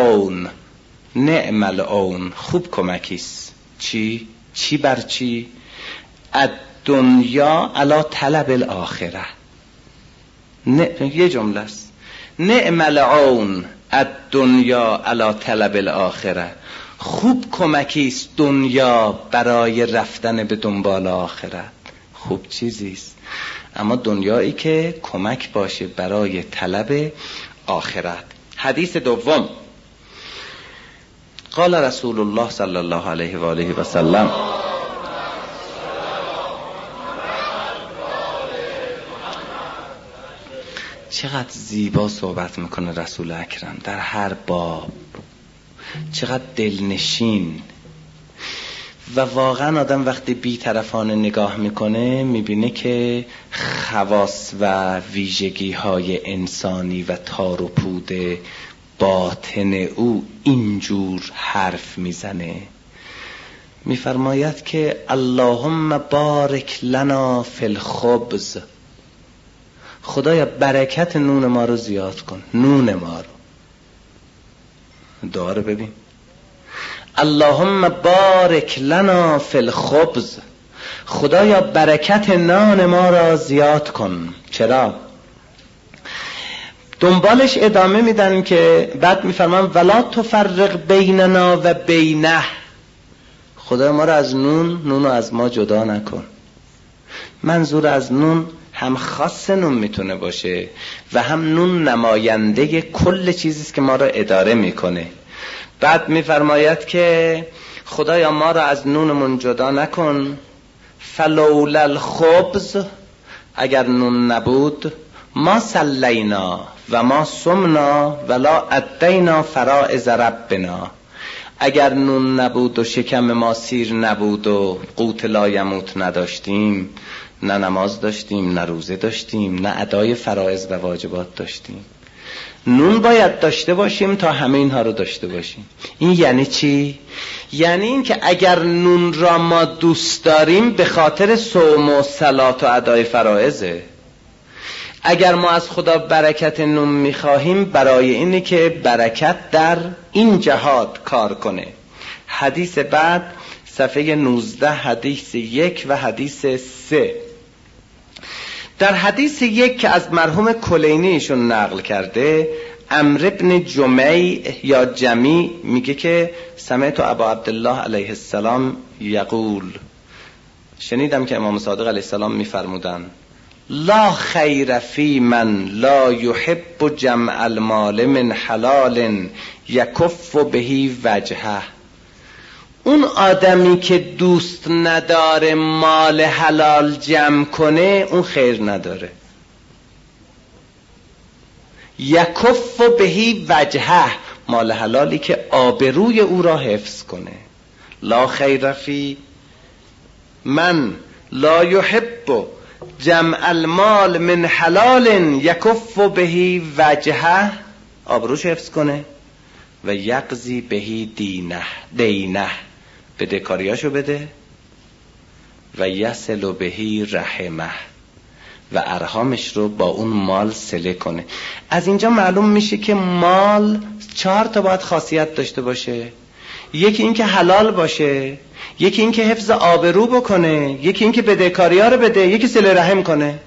العون خوب کمکیست. چی بر چی؟ الدنیا علی طلب الاخره. یه جمله است، نعم العون الدنیا علی طلب الاخره. خوب کمکیست دنیا برای رفتن به دنبال آخرت. خوب چیزیست، اما دنیایی که کمک باشه برای طلب آخرت. حدیث دوم، قال رسول الله صلی الله علیه و آله و سلم چقدر زیبا صحبت میکنه رسول اکرم در هر باب، چقدر دلنشین. و واقعا آدم وقتی بی‌طرفانه نگاه میکنه میبینه که خواص و ویژگی های انسانی و تار و پود باطن او اینجور حرف میزنه. میفرماید که اللهم بارک لنا فی الخبز، خدایا برکت نون ما رو زیاد کن. نون ما رو، دعا رو ببین، اللهم بارک لنا فی الخبز، خدایا برکت نان ما را زیاد کن. چرا؟ دنبالش ادامه میدن که بعد میفرمان ولا تفرق بیننا و بینه، خدایا ما را از نون رو از ما جدا نکن. منظور از نون هم خاص نون میتونه باشه و هم نون نماینده کل چیزیست که ما را اداره میکنه. بعد میفرماید که خدایا ما را از نونمون جدا نکن. فلولا الخبز، اگر نون نبود ما صلینا و ما صمنا ولا ادینا فرائض ربنا، اگر نون نبود و شکم ما سیر نبود و قوت لایموت نداشتیم، نه نماز داشتیم، نه روزه داشتیم، نه ادای فرائض و واجبات داشتیم. نون باید داشته باشیم تا همه اینها رو داشته باشیم. این یعنی چی؟ یعنی این که اگر نون را ما دوست داریم به خاطر صوم و صلات و ادای فرائضه. اگر ما از خدا برکت نون میخواهیم برای اینه که برکت در این جهات کار کنه. حدیث بعد صفحه 19 حدیث 1 و حدیث 3. در حدیث 1 که از مرحوم کلینی ایشون نقل کرده، عمرو بن جمیع یا جمی میگه که سمعت ابا عبدالله علیه السلام یقول، شنیدم که امام صادق علیه السلام میفرمودن لا خیر فی من لا یحب جمع المال من حلال یکف بهی وجهه. اون آدمی که دوست نداره مال حلال جمع کنه اون خیر نداره. یکف بهی وجهه، مال حلالی که آبروی او را حفظ کنه. لا خیر فی من لا یحب جمع المال من حلال یکف بهی وجهه، آبروش حفظ کنه، و یقضی بهی دینه، بدهکاریاشو بده، و یصل بهی رحمه، و ارحامش رو با اون مال صله کنه. از اینجا معلوم میشه که مال 4 تا باید خاصیت داشته باشه. یکی این که حلال باشه، یکی این که حفظ آبرو بکنه، یکی این که بدهکاری‌ها رو بده، یکی صله رحم کنه.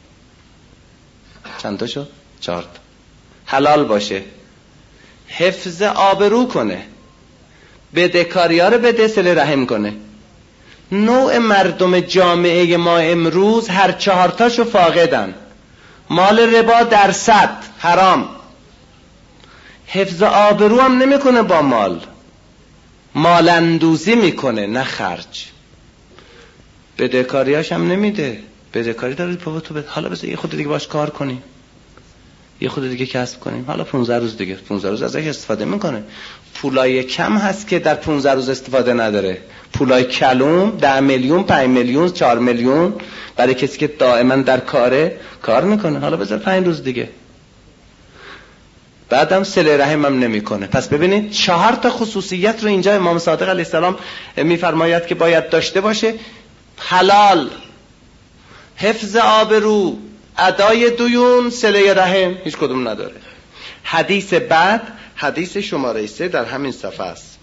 چند تا شد؟ 4 تا. حلال باشه، حفظ آبرو کنه، بدهکاری‌ها رو بده، صله رحم کنه. نوع مردم جامعه ما امروز هر 4 تاشو فاقدن. مال ربا در 100 حرام، حفظ آبرو هم نمیکنه، با مال اندوزی میکنه نه خرج. بدهکاریاش هم نمیده، بدهکاری دارید بابا تو بده، حالا بذار یه خود دیگه باش کار کنیم، یه خود دیگه کسب کنیم، حالا 15 روز دیگه، 15 روز ازش استفاده میکنه. پولای کم هست که در 15 روز استفاده نداره، پولای کلوم 10 میلیون 5 میلیون 4 میلیون برای کسی که دائما در کار میکنه، حالا بذار 5 روز دیگه. بعدم صله رحم هم نمیکنه. پس ببینید 4 تا خصوصیت رو اینجا امام صادق علیه السلام میفرماید که باید داشته باشه: حلال، حفظ آبرو، ادای دیون، صله رحم. هیچ کدوم نداره. حدیث بعد، حدیث شماره 3 در همین صفحه است.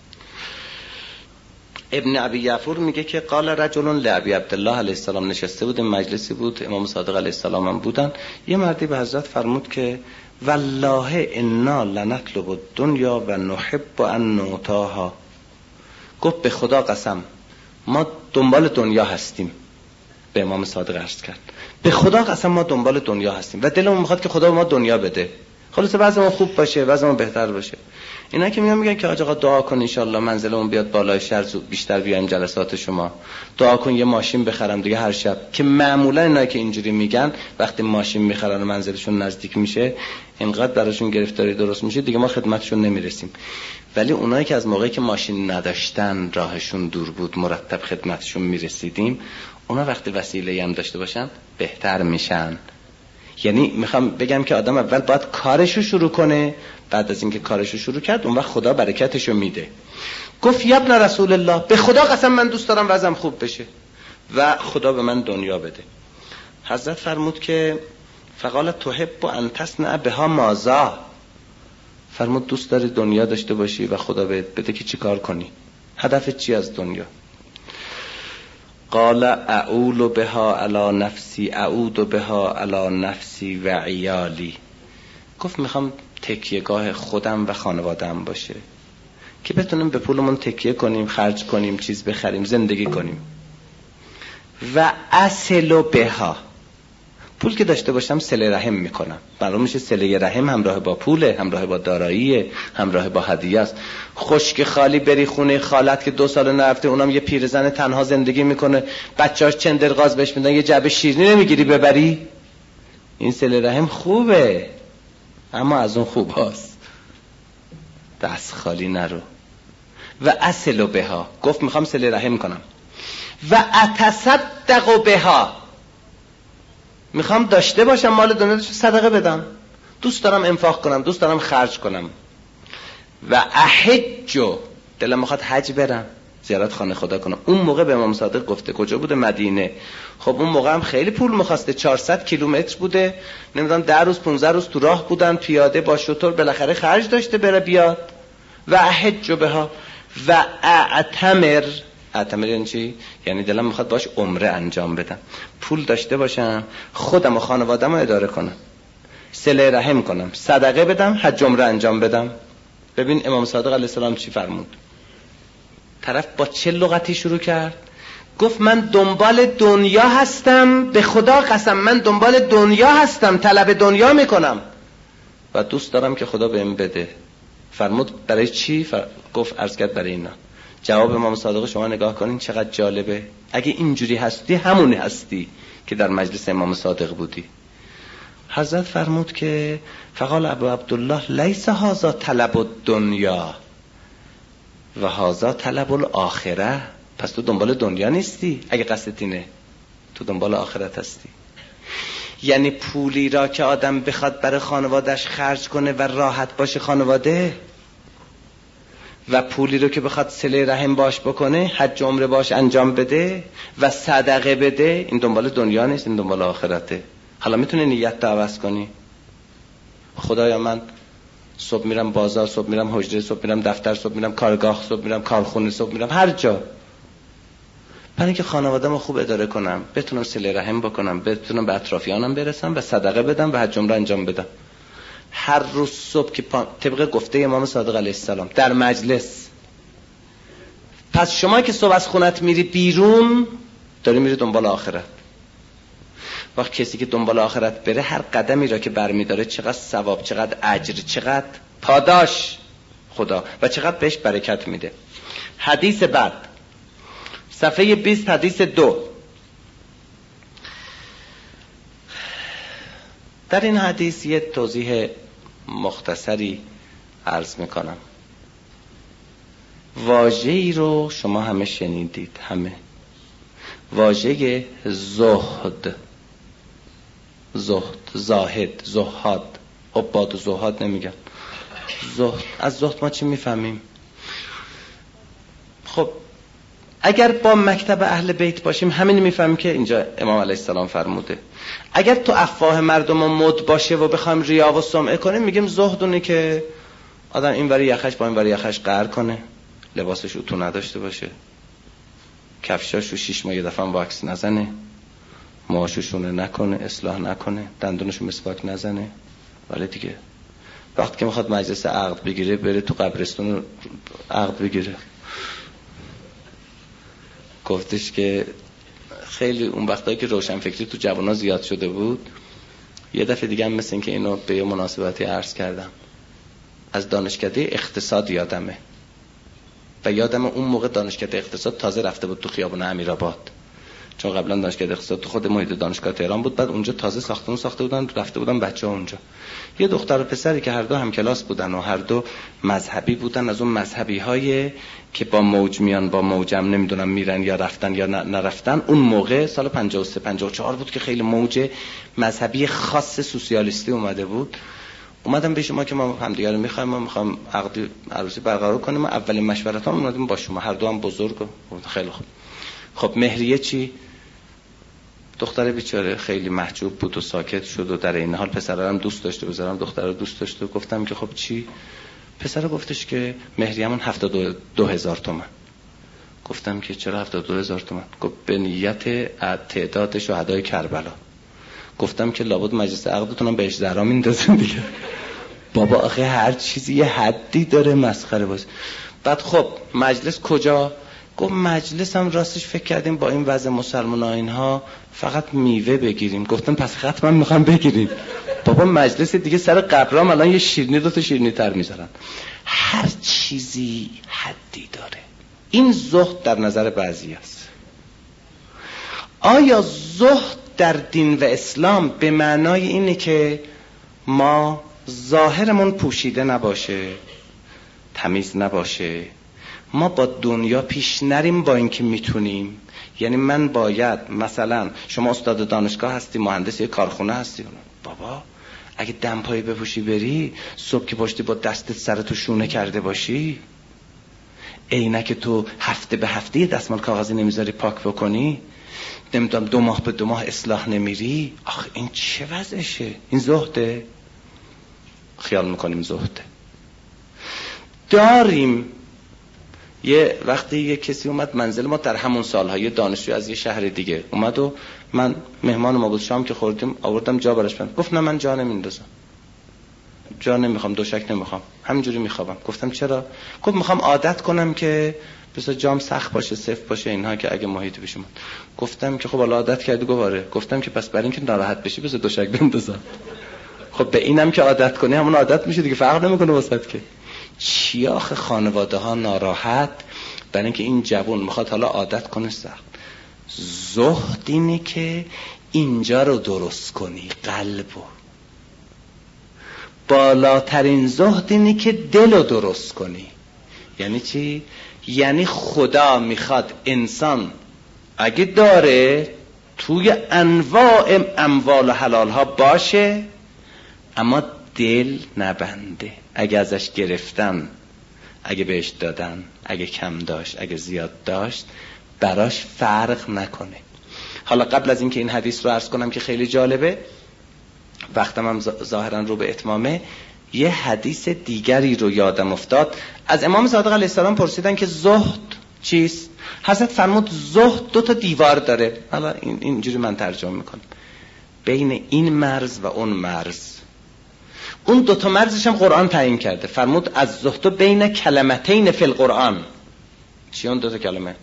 ابن ابی یعفور میگه که قال رجل لابی عبدالله علیه السلام، نشسته بود مجلسی بود، امام صادق علیه السلام هم بودن. یه مردی به حضرت فرمود که والله انا لنطلب الدنیا و نحب ان نعطاها. گفت به خدا قسم ما دنبال دنیا هستیم. به امام صادق عرض کرد به خدا قسم ما دنبال دنیا هستیم و دلمون میخواد که خدا به ما دنیا بده، خلاصه وضعمون خوب باشه، وضعمون بهتر باشه. اینا که میگن که آقا دعا کن ان شاء الله منزلمون بیاد بالای شهر، بیشتر بیایم جلسات شما، دعا کن یه ماشین بخرم دیگه هر شب. که معمولا اینا که اینجوری میگن وقتی ماشین میخرن و منزلشون نزدیک میشه اینقدر براشون گرفتاری درست میشه دیگه ما خدمتشون نمیرسیم. ولی اونایی که از موقعی که ماشین نداشتن راهشون دور بود مرتب خدمتشون میرسیدیم، اونا وقتی وسیله هم داشته باشن بهتر میشن. یعنی میخوام بگم که آدم اول باید کارشو شروع کنه، بعد از اینکه کارشو شروع کرد اون وقت خدا برکتشو میده. گفت یا ابن رسول الله به خدا قسم من دوست دارم وضعم خوب بشه و خدا به من دنیا بده. حضرت فرمود که فقال تحب ان تصنع بها ماذا، فرمود دوست داری دنیا داشته باشی و خدا بده که چی کار کنی، هدفت چی از دنیا؟ قال اعول بها علی نفسی، اعود بها علی نفسی و عیالی. گفت میخوام تکیهگاه خودم و خانواده‌ام باشه که بتونیم به پولمون تکیه کنیم، خرج کنیم، چیز بخریم، زندگی کنیم. و اصل بها، پول که داشته باشم صله رحم میکنم. معلوم میشه صله رحم همراه با پوله، همراه با داراییه، همراه با هدیه است. خشک خالی بری خونه خالت که 2 سال نرفته، اونم یه پیرزن تنها زندگی میکنه، بچه‌اش چندرغاز بهش میدن، یه جعبه شیرینی نمیگیری ببری؟ این صله رحم خوبه، اما از اون خوب هست. دست خالی نرو. و اصل بها، گفت میخوام صله رحم کنم. و اتصدق بها، میخوام داشته باشم مال دنیا رو صدقه بدم، دوست دارم انفاق کنم، دوست دارم خرج کنم. و احج، دلم میخواد حج برم، زیارت خانه خدا کنم. اون موقع به امام صادق گفته کجا بوده؟ مدینه. خب اون موقع هم خیلی پول میخواسته، 400 کیلومتر بوده، نمیدونم 10 روز 15 روز تو راه بودن، پیاده با شتر، بالاخره خرج داشته بره بیاد. و احج بها و اعتمر. اعتمر یعنی چی؟ یعنی دلم میخواد باش عمره انجام بدم، پول داشته باشم، خودم و خانوادم رو اداره کنم، صله رحم کنم، صدقه بدم، حج عمره انجام بدم. ببین امام صادق علیه السلام چی فرمود. طرف با چه لغتی شروع کرد؟ گفت من دنبال دنیا هستم، به خدا قسم من دنبال دنیا هستم، طلب دنیا میکنم و دوست دارم که خدا بهم بده. فرمود برای چی؟ گفت عرض کرد برای اینا. جواب امام صادق شما نگاه کنین چقدر جالبه. اگه اینجوری هستی همونی هستی که در مجلس امام صادق بودی. حضرت فرمود که فقال ابو عبدالله لیس هذا طلب الدنیا و هذا طلب الاخره. پس تو دنبال دنیا نیستی، اگه قصدت اینه تو دنبال آخرت هستی. یعنی پولی را که آدم بخواد برای خانوادهش خرج کنه و راحت باشه خانواده، و پولی رو که بخواد صله رحم باش بکنه، حج عمره باش انجام بده و صدقه بده، این دنبال دنیا نیست، این دنبال آخرته. حالا میتونه نیت عوض کنی. خدایا من صبح میرم بازار، صبح میرم حجره، صبح میرم دفتر، صبح میرم کارگاه، صبح میرم کارخونه، صبح میرم هر جا، برای اینکه خانواده‌مو خوب اداره کنم، بتونم صله رحم بکنم، بتونم به اطرافیانم برسم و صدقه بدم و حج عمره انجام بدم. هر روز صبح که طبق گفته امام صادق علیه السلام در مجلس پس شما که صبح از خونت میری بیرون داری میری دنبال آخرت. وقت کسی که دنبال آخرت بره هر قدمی را که برمیداره چقدر ثواب، چقدر اجر، چقدر پاداش خدا و چقدر بهش برکت میده. حدیث بعد صفحه 20 حدیث 2. در این حدیث یه توضیح مختصری عرض میکنم. واژه‌ای رو شما همه شنیدید، همه. واژه زهد، زاهد، زهاد، عباد و زهاد نمیگن. زهد، از زهد ما چی میفهمیم؟ خب اگر با مکتب اهل بیت باشیم همین میفهمیم که اینجا امام علیه السلام فرموده. اگر تو افواه مردم مد باشه و بخوایم ریا و سمعه کنیم میگیم زهدونه که آدم این وری یخش با این وری یخش قهر کنه، لباسش اتو نداشته باشه، کفشاشو 6 ماه یه دفعه واکس نزنه، موهاشو شونه نکنه، اصلاح نکنه، دندونشو مسواک نزنه. ولی دیگه وقتی که میخواد مجلس عقد بگیره بره تو قبرستون عقد بگیره. گفتش که خیلی اون وقتایی که روشنفکری تو جوانا زیاد شده بود، یه دفعه دیگه هم مثل این که اینو به یه مناسبتی عرض کردم، از دانشکده اقتصاد یادمه و یادم اون موقع دانشکده اقتصاد تازه رفته بود تو خیابون امیرآباد، چون قبلا دانشکده اقتصاد تو خود محیط دانشگاه تهران بود، بعد اونجا تازه ساختمون ساخته بودن، رفته بودن بچه‌ها اونجا. یه دختر و پسری که هر دو هم کلاس بودن و هر دو مذهبی بودن، از اون مذهبی‌های که با موج میان با موجم نمیدونم میرن یا رفتن یا نرفتن. اون موقع سال 53 54 بود که خیلی موج مذهبی خاص سوسیالیستی اومده بود. اومدم به شما که ما همدیگه رو می‌خوایم، ما می‌خوام عقد عروسی برقرار کنیم. ما اولین مشورتام اومدیم با شما، هر دو هم بزرگ و خیلی خوب. خب مهریه چی؟ دختر بیچاره خیلی محجوب بود و ساکت شد و در این حال پسرا هم دوست داشته، بزرگم دختر رو دوست داشته. گفتم که خب چی؟ پسر گفتش که مهریه‌مون 72000 تومان. گفتم که چرا 72000 تومان؟ گفت به نیت تعداد شهدای کربلا. گفتم که لابد مجلس عقدتونم بهش زهرا میندازن دیگه. بابا آخه هر چیزی یه حدی داره، مسخره باشه. بعد خب مجلس کجا؟ گفت مجلس هم راستش فکر کردیم با این وضع مسلمان‌ها اینها فقط میوه بگیریم. گفتم پس ختم هم میخوام بگیریم. بابا مجلس دیگه سر قبرام الان یه شیرینی 2 تا شیرینی تر میذارن. هر چیزی حدی داره. این زهد در نظر بعضی است. آیا زهد در دین و اسلام به معنای اینه که ما ظاهرمون پوشیده نباشه، تمیز نباشه، ما با دنیا پیش نریم با اینکه میتونیم؟ یعنی من باید مثلا شما استاد دانشگاه هستی، مهندس یک کارخونه هستی، بابا اگه دمپایی بپوشی بری، صبح که پاشتی با دستت سرتو شونه کرده باشی، عینک تو هفته به هفته دستمال کاغذی نمیذاری پاک بکنی، نمیدونم 2 ماه به 2 ماه اصلاح نمیری، آخه این چه وضعشه؟ این زهده؟ خیال میکنیم زهده. داریم یه وقتی یه کسی اومد منزل ما در همون سالها، یه دانشجو از یه شهر دیگه اومد و من مهمان ما بود، شام که خوردیم آوردم جا براش بند. گفت نه من جا نمیندازم، جا نمیخوام، دوشک نمیخوام، همینجوری میخوابم. گفتم چرا؟ گفت میخوام عادت کنم که بس جام سخت باشه، سفت باشه، اینها که اگه محیط پیش اومد. گفتم که خب حالا عادت کردی؟ گفت آره. گفتم که پس برای اینکه ناراحت بشی بس دوشک بندازم. خب به اینم که عادت کنی همون عادت میشه دیگه، فرق نمیکنه واسط که. چی آخه خانواده ها ناراحت برای اینکه این جوان میخواد حالا عادت کنه سخت. زهد اینه که اینجا رو درست کنی، قلبو. بالاترین زهد اینه که دل رو درست کنی. یعنی چی؟ یعنی خدا میخواد انسان اگه داره توی انواع اموال و حلال ها باشه، اما دل نبنده. اگه ازش گرفتن، اگه بهش دادن، اگه کم داشت، اگه زیاد داشت، براش فرق نکنه. حالا قبل از اینکه این حدیث رو عرض کنم که خیلی جالبه، وقتم هم ظاهرا رو به اتمامه، یه حدیث دیگری رو یادم افتاد. از امام صادق علیه السلام پرسیدن که زهد چیست؟ حضرت فرمود زهد 2 تا دیوار داره. حالا اینجوری من ترجمه میکنم، بین این مرز و اون مرز. اون 2 تا مرزش هم قرآن تعیین کرده. فرمود از زهد بین کلمتین فی القرآن، چی اون 2 کلمه؟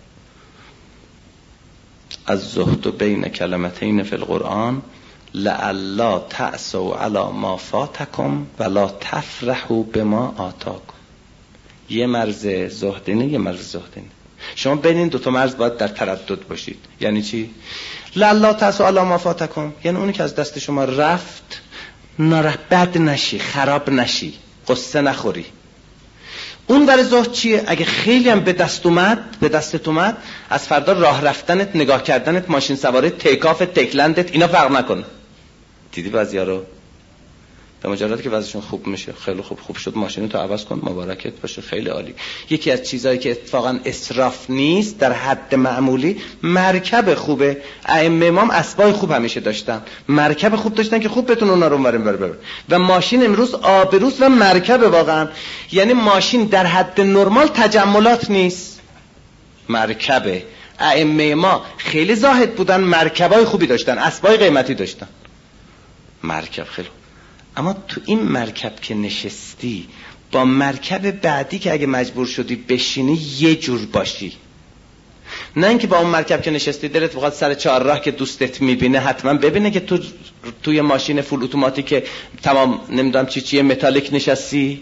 از زهد بین کلمتین فی القرآن لعلا تأسوا علی ما فاتکم ولا تفرحوا بما آتاکم. یه مرز زهدینه، یه مرز زهدینه. شما بین این 2 مرز باید در تردد باشید. یعنی چی؟ لعلا تأسوا علی ما فاتکم، یعنی اونی که از دست شما رفت بد نشی، خراب نشی، قصه نخوری. اون ور زهد چیه؟ اگه خیلی هم به دستت اومد، از فردا راه رفتنت، نگاه کردنت، ماشین سواری، تیکاف، تکلندت، اینا فرق نکنه. دیدی بعضیا رو به مجرد که وضعشون خوب میشه، خیلی خوب شد، ماشینتو عوض کن، مبارکت باشه، خیلی عالی. یکی از چیزایی که اتفاقا اسراف نیست در حد معمولی، مرکب خوبه. ائمه امام اسبای خوب همیشه داشتن، مرکب خوب داشتن که خوب بتونه اونا رو اونور ببره. و ماشین امروز آبروست و مرکب واقعا. یعنی ماشین در حد نرمال تجملات نیست، مرکبه. ائمه ما خیلی زاهد بودن، مرکبای خوبی داشتن، اسبای قیمتی داشتن، مرکب خیلی. اما تو این مرکب که نشستی، با مرکب بعدی که اگه مجبور شدی بشینی یه جور باشی. نه اینکه با اون مرکب که نشستی دلت بخواد سر 4 راه که دوستت میبینه حتما ببینه که توی ماشین فول اتوماتیک تمام نمیدونم چیه متالیک نشستی،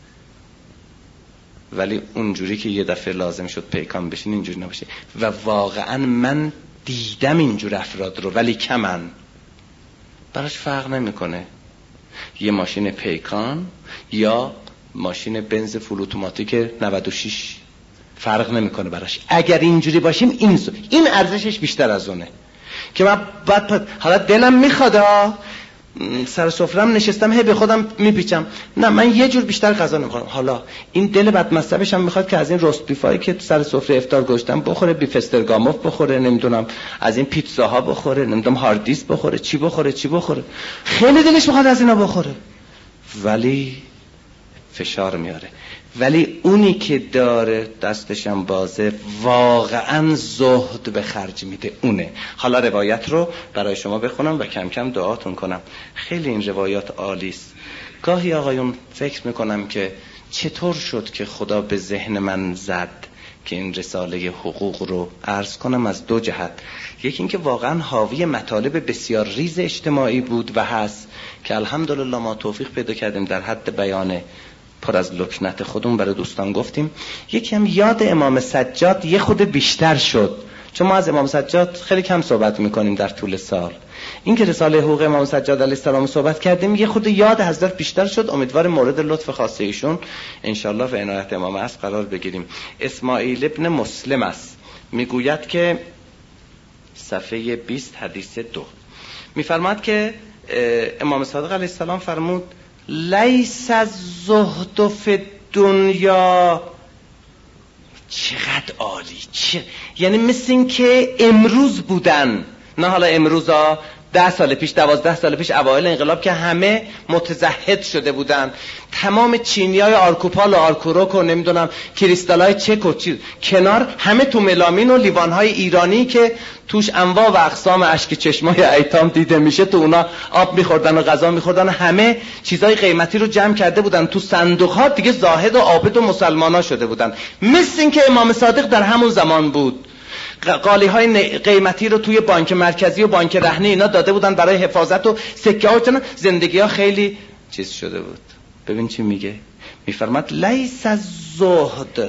ولی اونجوری که یه دفعه لازم شد پیکان بشین اینجوری نباشه. و واقعا من دیدم اینجور افراد رو، ولی کمن. براش فرق نمیکنه یه ماشین پیکان یا ماشین بنز فول اتوماتیک 96، فرق نمیکنه براش. اگر اینجوری باشیم این ارزشش بیشتر از اونه که من بعد حالا دلم میخواد سر سفرم نشستم هی به خودم میپیچم، نه من یه جور بیشتر غذا نمیخورم. حالا این دل بدمستبش هم میخواد که از این رست بیفایی که سر سفره افطار گذاشتم بخوره، بیف استرگاموف بخوره، نمیدونم از این پیتزاها بخوره، نمیدونم هاردیس بخوره، چی بخوره، خیلی دلش میخواد از اینا بخوره، ولی فشار میاره. ولی اونی که داره دستشم بازه واقعا زهد به خرج میده اونه. حالا روایت رو برای شما بخونم و کم کم دعاتون کنم. خیلی این روایات عالیست. گاهی آقایون فکر میکنم که چطور شد که خدا به ذهن من زد که این رساله حقوق رو عرض کنم از 2 جهت. یکی این که واقعا حاوی مطالب بسیار ریز اجتماعی بود و هست که الحمدلله ما توفیق پیدا کردیم در حد بیان پر از لکنت خودمون برای دوستان گفتیم. یکی هم یاد امام سجاد یه خود بیشتر شد، چون ما از امام سجاد خیلی کم صحبت میکنیم در طول سال. این که رساله حقوق امام سجاد علیه السلام صحبت کردیم یه خود یاد حضرت بیشتر شد. امیدوار مورد لطف خاصه ایشون انشالله و عنایت امام است قرار بگیریم. اسماعیل ابن مسلم است، میگوید که صفحه 20 حدیث 2 میفرماد که امام صادق علیه السلام فرمود لیس الزهد فی الدنیا. چقدر عالی، یعنی مثل این که امروز بودن، نه حالا امروزا 10 سال پیش 12 سال پیش اوایل انقلاب که همه متزهد شده بودن، تمام چینیای آرکوپال و آرکوروک و نمیدونم کریستالای چک و چیز کنار، همه تو ملامین و لیوانهای ایرانی که توش انواع و اقسام اشک چشمای ایتام دیده میشه، تو اونا آب میخوردن و غذا میخوردن، همه چیزای قیمتی رو جمع کرده بودن تو صندوق‌ها، دیگه زاهد و عابد و مسلمانا شده بودن. مثل این که امام صادق در همون زمان بود. قالی های قیمتی رو توی بانک مرکزی و بانک رهنی اینا داده بودن برای حفاظت و سکه ها، زندگی ها خیلی چیز شده بود. ببین چی میگه، میفرماد لیس الزهد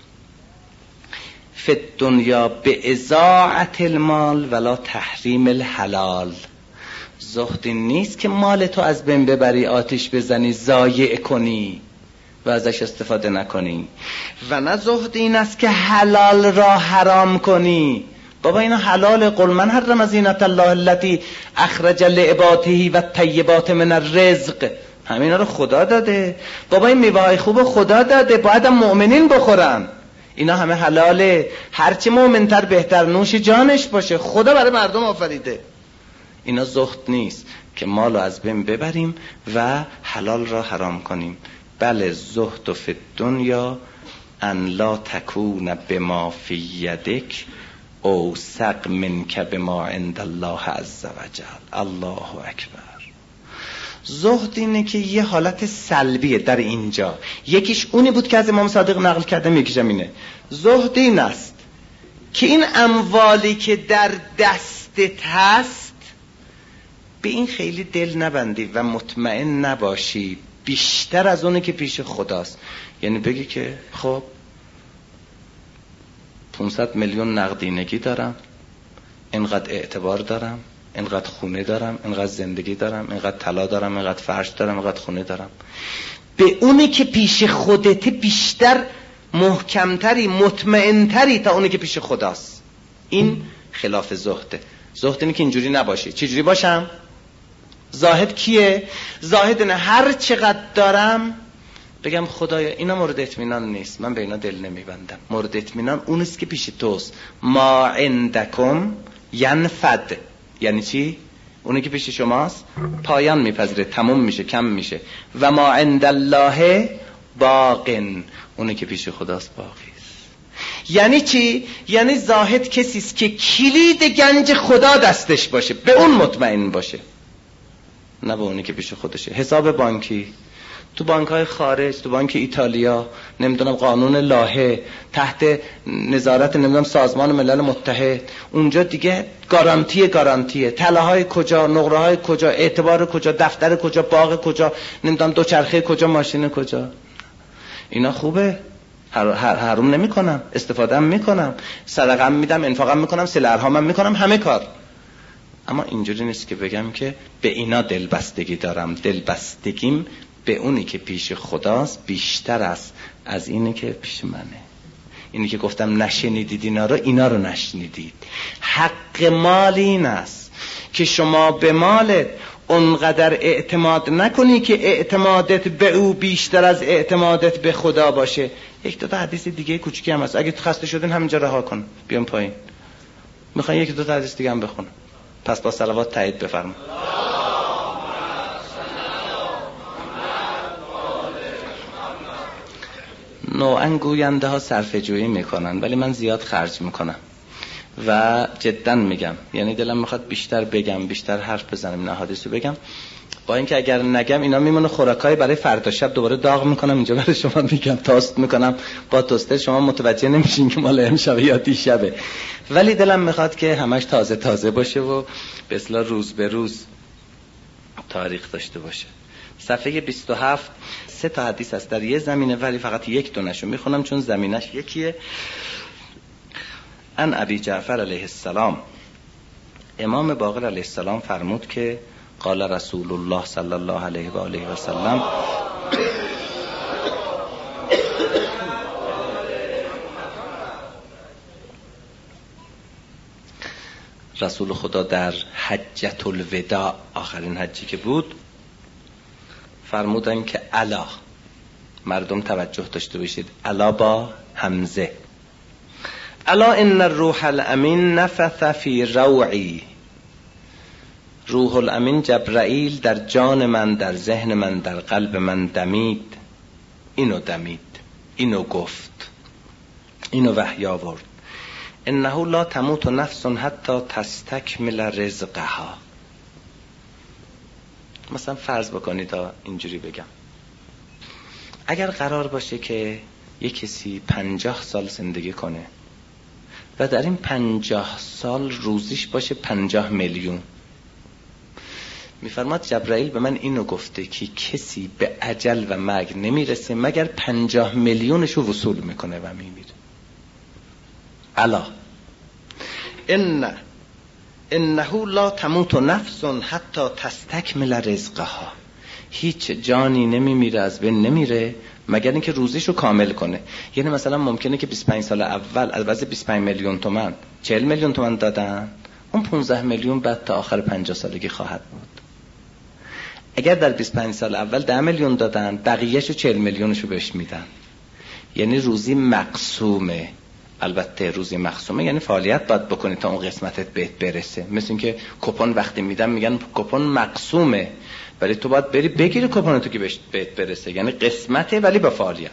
فی الدنیا باضاعة المال ولا تحریم الحلال. زهد نیست که مال تو از بین ببری، آتش بزنی، ضایع کنی و ازش استفاده نکنی، و نه زهد این است که حلال را حرام کنی. بابا اینا حلال، قل من حرم زینت الله التي اخرج لعباده و الطیبات من الرزق، همینا رو خدا داده. بابا این میوه‌های خوب خدا داده، باید هم مؤمنین بخورن. اینا همه حلاله، هرچی مؤمن‌تر بهتر، نوش جانش باشه، خدا برای مردم آفریده. اینا زهد نیست که مالو از بین ببریم و حلال را حرام کنیم. بله زهد فی الدنیا ان لا تکون بما فی یدک اوثق منک بما عند الله عز وجل. الله اکبر. زهد اینه که یه حالت سلبیه در اینجا. یکیش اونی بود که از امام صادق نقل کردم، یکیش اینه. زهد این است که این اموالی که در دستت هست به این خیلی دل نبندی و مطمئن نباشی بیشتر از اونی که پیش خداست. یعنی بگی که خب 500 میلیون نقدینگی دارم، اینقدر اعتبار دارم، اینقدر خونه دارم، اینقدر زندگی دارم، اینقدر طلا دارم، اینقدر فرش دارم، اینقدر خونه دارم. به اونی که پیش خودت بیشتر محکمتری، مطمئنتری تا اونی که پیش خداست. این خلاف زهده. زهد اینه که اینجوری نباشی. چجوری باشم؟ زاهد کیه؟ زاهد نه هر چقدر دارم بگم خدایا اینا مورد اطمینان نیست، من به اینا دل نمیبندم. مورد اطمینان اونیست که پیش توست. ما عندکم ینفد. یعنی چی؟ اونی که پیش شماست پایان میپذیره، تموم میشه، کم میشه. و ما عند الله باقن. اونی که پیش خداست باقی است. یعنی چی؟ یعنی زاهد کسیست که کلید گنج خدا دستش باشه، به اون مطمئن باشه، نه به اونی که پیش خودشه. حساب بانکی تو بانک‌های خارج، تو بانک ایتالیا، نمیدونم قانون لاهه، تحت نظارت نمیدونم سازمان ملل متحد، اونجا دیگه گارانتیه. طلاهای کجا، نقره‌های کجا، اعتبار کجا، دفتر کجا، باغ کجا، نمیدونم دوچرخه کجا، ماشین کجا. اینا خوبه، حرام نمی‌کنم، استفاده هم می‌کنم، صدقه هم میدم، انفاق هم می‌کنم، صله ارحام هم می‌کنم، همه کار. اما اینجوری نیست که بگم که به اینا دلبستگی دارم. دلبستگیم به اونی که پیش خداست بیشتر است از اینی که پیش منه. اینی که گفتم نشنیدید اینا رو نشنیدید. حق مال این است که شما به مالت اونقدر اعتماد نکنی که اعتمادت به او بیشتر از اعتمادت به خدا باشه. یک دو تا حدیث دیگه کوچیکی هم هست، اگه خسته شدین همینجا رها کن، بیام پایین. میخوان یک دو تا حدیث دیگه هم بخونم، پس با صلوات تایید بفرمایید. نوعاً گوینده ها صرفه جویی میکنن ولی من زیاد خرج میکنم و جدا میگم، یعنی دلم میخواد بیشتر بگم، بیشتر حرف بزنم، این احادیثو بگم، با اینکه اگر نگم اینا میمونه خوراکای برای فردا شب دوباره داغ میکنم اینجا برای شما میگم، تاست میکنم با توستر، شما متوجه نمیشین که مال امشب یا دیشبه، ولی دلم میخواد که همش تازه تازه باشه و به اصطلاح روز به روز تاریخ داشته باشه. صفحه 27 3 تا حدیث هست در یه زمینه ولی فقط یک دونشو میخونم چون زمینش یکیه. ان ابی جعفر علیه السلام، امام باقر علیه السلام فرمود که قال رسول الله صلی الله علیه و آله و سلم رسول خدا در حجة الوداع، آخرین حجی که بود، فرمودن که الا، مردم توجه داشته باشید، الا با همزه، الا ان الروح الامین نفث فی روعی، روح الامین جبرائیل در جان من، در ذهن من، در قلب من دمید، اینو گفت، اینو وحی آورد، انه لا تموت نفس حتی تستکمل رزقها. مثلا فرض بکنید تا اینجوری بگم، اگر قرار باشه که یک کسی 50 سال زندگی کنه و در این 50 سال روزیش باشه 50 میلیون، میفرماد جبرائیل به من اینو گفته که کسی به اجل و مرگ نمیرسه مگر 50 میلیونشو وصول میکنه و میمیره. الا انه لا تموت نفس حتی تستکمل رزقها، هیچ جانی نمیمیره، از بین نمیره مگر اینکه روزیشو کامل کنه. یعنی مثلا ممکنه که 25 سال اول از واسه 25 میلیون تومان 40 میلیون تومان دادن، اون 15 میلیون بعد تا آخر 50 سالگی خواهد بود. اگر در 25 سال اول 10 میلیون دادن، بقیه‌شو 40 میلیونشو بهش میدن. یعنی روزی مقسومه. البته روزی مقسومه یعنی فعالیت باید بکنی تا اون قسمتت بهت برسه. مثل این که کپون وقتی میدن میگن کپون مقسومه، ولی تو باید بری بگیری کپونتو که بهت برسه، یعنی قسمته ولی با فعالیت.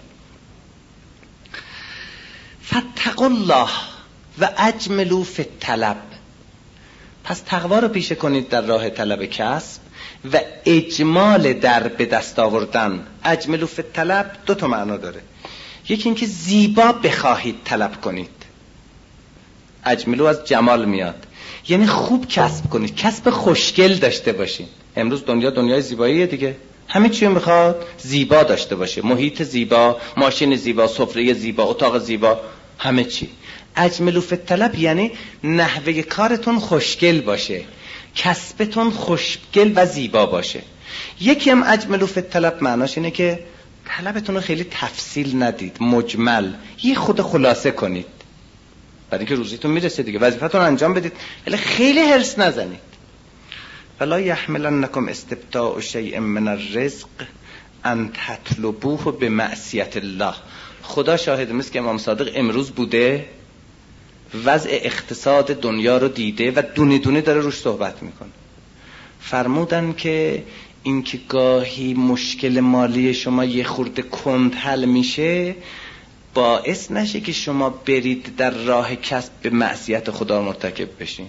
فاتقوا الله و اجملوا فی الطلب، پس تقوا رو پیشه کنید در راه طلب کسب و اجمال در به دست آوردن. اجملو فی الطلب 2 معنا داره. یکی اینکه زیبا بخواهید طلب کنید. اجملو از جمال میاد، یعنی خوب کسب کنید، کسب خوشگل داشته باشید. امروز دنیای زیباییه دیگه، همه چی میخواد زیبا داشته باشه، محیط زیبا، ماشین زیبا، سفره زیبا، اتاق زیبا، همه چی. اجملو فی الطلب یعنی نحوه کارتون خوشگل باشه، کسبتون خوشگل و زیبا باشه. یکی هم اجملو فی الطلب معناش اینه که طلبتون رو خیلی تفصیل ندید، مجمل، یه خود خلاصه کنید، برای اینکه روزیتون میرسه دیگه، وظیفتون انجام بدید، ولی خیلی حرص نزنید. فلا یحملنکم استبطاء شیء من الرزق ان تطلبوه بمعصیت الله. خدا شاهد است که امام صادق امروز بوده، وضع اقتصاد دنیا رو دیده و دونه دونه داره روش صحبت میکنه. فرمودن که اینکه گاهی مشکل مالی شما یه خورده کند حل میشه، باعث نشه که شما برید در راه کسب به معصیت خدا مرتکب بشین.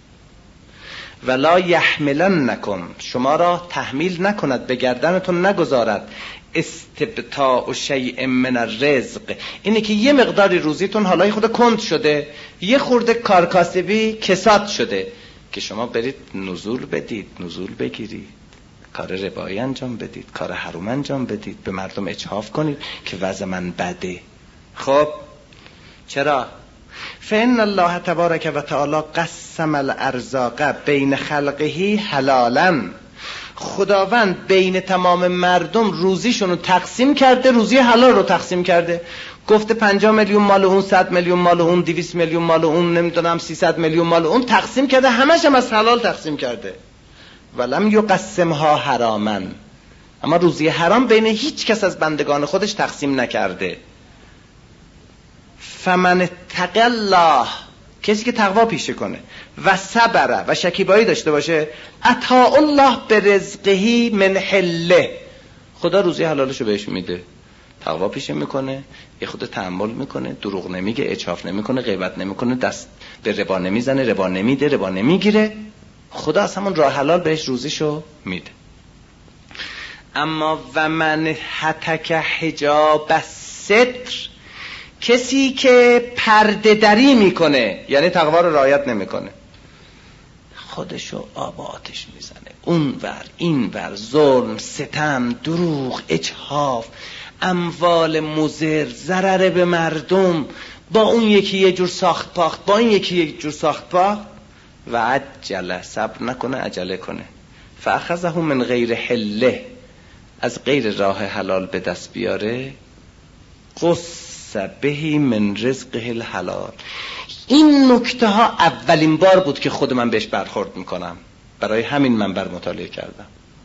ولا یحملنکم، شما را تحمیل نکند، به گردنتون نگذارد، استبطاء شیء من الرزق، اینه که یه مقداری روزیتون حالا خود کند شده، یه خورده کارکاسبی کساد شده، که شما برید نزول بدید، نزول بگیرید، کار ربایی انجام بدید، کار حرام انجام بدید، به مردم اجحاف کنید که وضع من بده. خب چرا؟ فإن الله تبارک و تعالی قسم الارزاق بین خلقه حلالا، خداوند بین تمام مردم روزیشون رو تقسیم کرده، روزی حلال رو تقسیم کرده. گفته 50 میلیون مال اون، 100 میلیون مال اون، 200 میلیون مال اون، نمیدونم 300 میلیون مال اون، تقسیم کرده، همش هم از حلال تقسیم کرده. ولم یقسمها حراما، اما روزی حرام بین هیچ کس از بندگان خودش تقسیم نکرده. فمن اتقی الله، کسی که تقوا پیشه کنه و صبر و شکیبایی داشته باشه، عطا الله برزقه من حله، خدا روزی حلالشو بهش میده. تقوا پیشه میکنه، یه خود تحمل میکنه، دروغ نمیگه، اجحاف نمیکنه، غیبت نمیکنه، دست به ربا نمیزنه، ربا نمیده، ربا نمیگیره، خدا از همون راه حلال بهش روزیشو میده. اما و من هتک حجاب الستر، کسی که پرده دری میکنه، یعنی تقوا رو رعایت نمیکنه، خودشو آب آتش میزنه، اون ور این ور، ظلم، ستم، دروغ، اجحاف، اموال مضر، ضرر به مردم، با اون یکی یه جور ساخت پاخت، با این یکی یه جور ساخت پاخت، و عجله، صبر نکنه، عجله کنه، فاخذه من غیر حله، از غیر راه حلال به دست بیاره، قص بهی من رزقه الحلال. این نکته ها اولین بار بود که خود من بهش برخورد میکنم، برای همین منبر مطالعه کردم.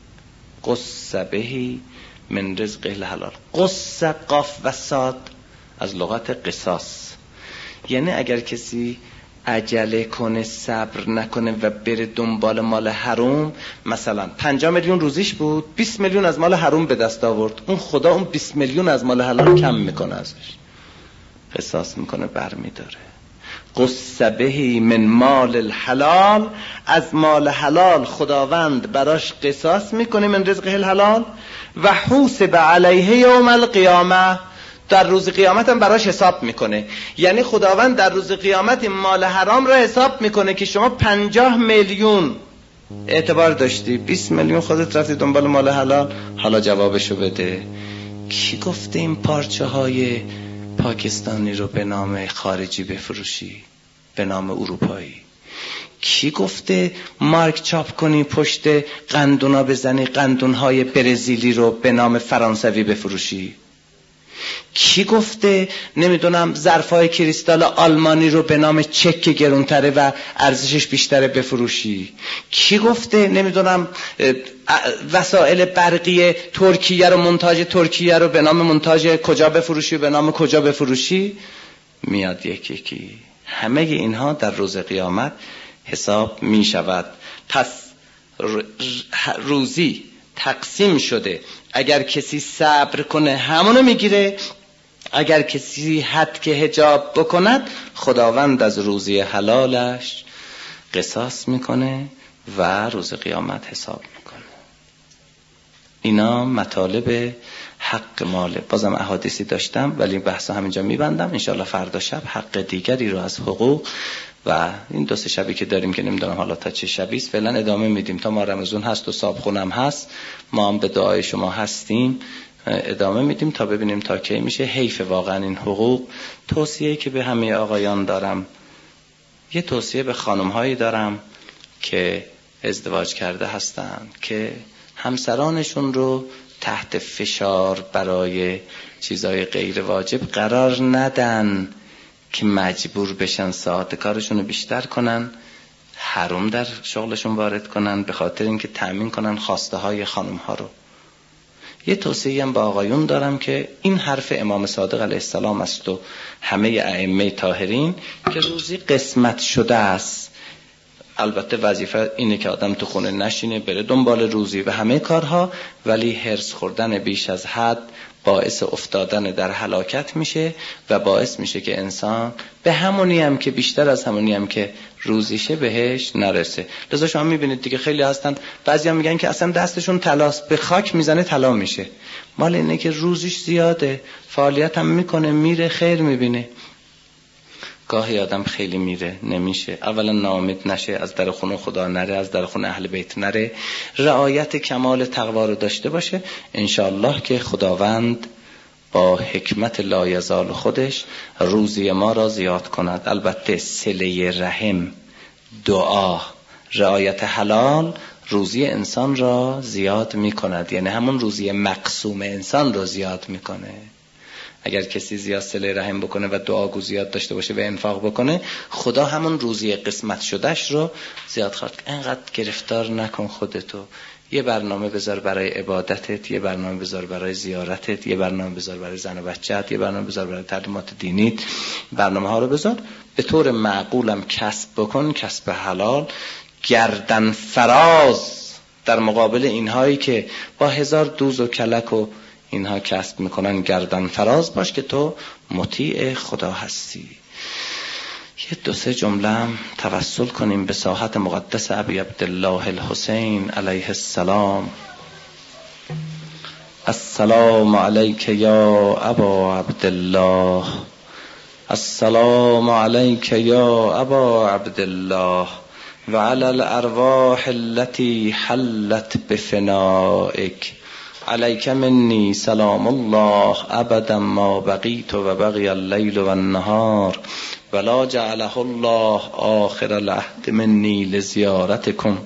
قص بهی من رزقه الحلال، قص قاف و صاد از لغت قصاص، یعنی اگر کسی عجله کنه، صبر نکنه و بره دنبال مال حرام، مثلا 50 میلیون روزیش بود، 20 میلیون از مال حرام به دست آورد، اون خدا اون 20 میلیون از مال حلال کم میکنه، ازش قصاص میکنه، برمیداره. قصه بهی من مال الحلال، از مال حلال خداوند براش قصاص میکنه، من رزقه الحلال، و حوسب علیه یوم القیامه، در روز قیامت هم براش حساب میکنه. یعنی خداوند در روز قیامت این مال حرام را حساب میکنه که شما 50 میلیون اعتبار داشتی، 20 میلیون خودت رفتی دنبال مال حلال، حالا جوابشو بده. کی گفته این پارچه های پاکستانی رو به نام خارجی بفروشی، به نام اروپایی؟ کی گفته مارک چاپ کنی پشت قندونا بزنی، قندونهای برزیلی رو به نام فرانسوی بفروشی؟ کی گفته نمیدونم ظرفای کریستال آلمانی رو به نام چک که گرونتره و ارزشش بیشتره بفروشی؟ کی گفته نمیدونم وسایل برقی ترکیه رو، مونتاژ ترکیه رو به نام مونتاژ کجا بفروشی، به نام کجا بفروشی؟ میاد یکی یکی. همه اینها در روز قیامت حساب می شود. پس روزی تقسیم شده، اگر کسی صبر کنه همونو میگیره، اگر کسی حد که حجاب بکند خداوند از روزی حلالش قصاص میکنه و روز قیامت حساب میکنه. اینا مطالب حق ماله. بازم احادیثی داشتم ولی بحث همینجا میبندم. انشاءالله فردا شب حق دیگری رو از حقوق و این 2-3 شبی که داریم که نمیدونم حالا تا چه شبیست فعلا ادامه میدیم تا ما رمضان هست و صابخونم هست، ما هم به دعای شما هستیم، ادامه میدیم تا ببینیم تا کی میشه. حیف واقعا این حقوق. توصیه‌ای که به همه آقایان دارم، یه توصیه به خانم‌هایی دارم که ازدواج کرده هستن که همسرانشون رو تحت فشار برای چیزای غیر واجب قرار ندن که مجبور بشن ساعت کارشون رو بیشتر کنن، حرام در شغلشون وارد کنن به خاطر اینکه تأمین کنن خواسته های خانم ها رو. یه توصیه هم به آقایون دارم که این حرف امام صادق علیه السلام است و همه ائمه طاهرین که روزی قسمت شده است. البته وظیفه اینه که آدم تو خونه نشینه، بره دنبال روزی و همه کارها، ولی هرس خوردن بیش از حد باعث افتادن در هلاکت میشه و باعث میشه که انسان به همونی هم که بیشتر از همونی هم که روزیشه بهش نرسه. لذا شما میبینید دیگه خیلی هستن، بعضی هم میگن که اصلا دستشون طلاست، به خاک میزنه طلا میشه. مال اینه که روزیش زیاده، فعالیت هم میکنه، میره خیر میبینه. گاهی آدم خیلی میره نمیشه. اولا ناامید نشه، از در خونه خدا نره، از در خونه اهل بیت نره، رعایت کمال تقوا رو داشته باشه. انشاءالله که خداوند با حکمت لایزال خودش روزی ما را زیاد کند. البته صله رحم، دعا، رعایت حلال روزی انسان را زیاد میکند، یعنی همون روزی مقسوم انسان را زیاد میکنه. اگر کسی زیاد صله رحم بکنه و دعاگو زیاد داشته باشه و انفاق بکنه، خدا همون روزی قسمت شدهش رو زیاد خواهد. انقدر گرفتار نکن خودتو. یه برنامه بذار برای عبادتت، یه برنامه بذار برای زیارتت، یه برنامه بذار برای زن و بچه‌ت، یه برنامه بذار برای تعلیمات دینیت. برنامه ها رو بذار، به طور معقولم کسب بکن، کسب حلال. گردن فراز در مقابل اینهایی که با 1000 دوز و کلک و اینها کسب میکنن، گردن فراز باش که تو مطیع خدا هستی. یه 2-3 جمله هم توسل کنیم به ساحت مقدس ابی عبدالله الحسین علیه السلام. السلام علیک یا ابا عبدالله، السلام علیک یا ابا عبدالله و علی الارواح التي حلت بفنائک. علیک منی سلام الله ابدا ما بقیت و بقی اللیل و النهار ولا جعله الله آخر العهد منی لزیارتکم.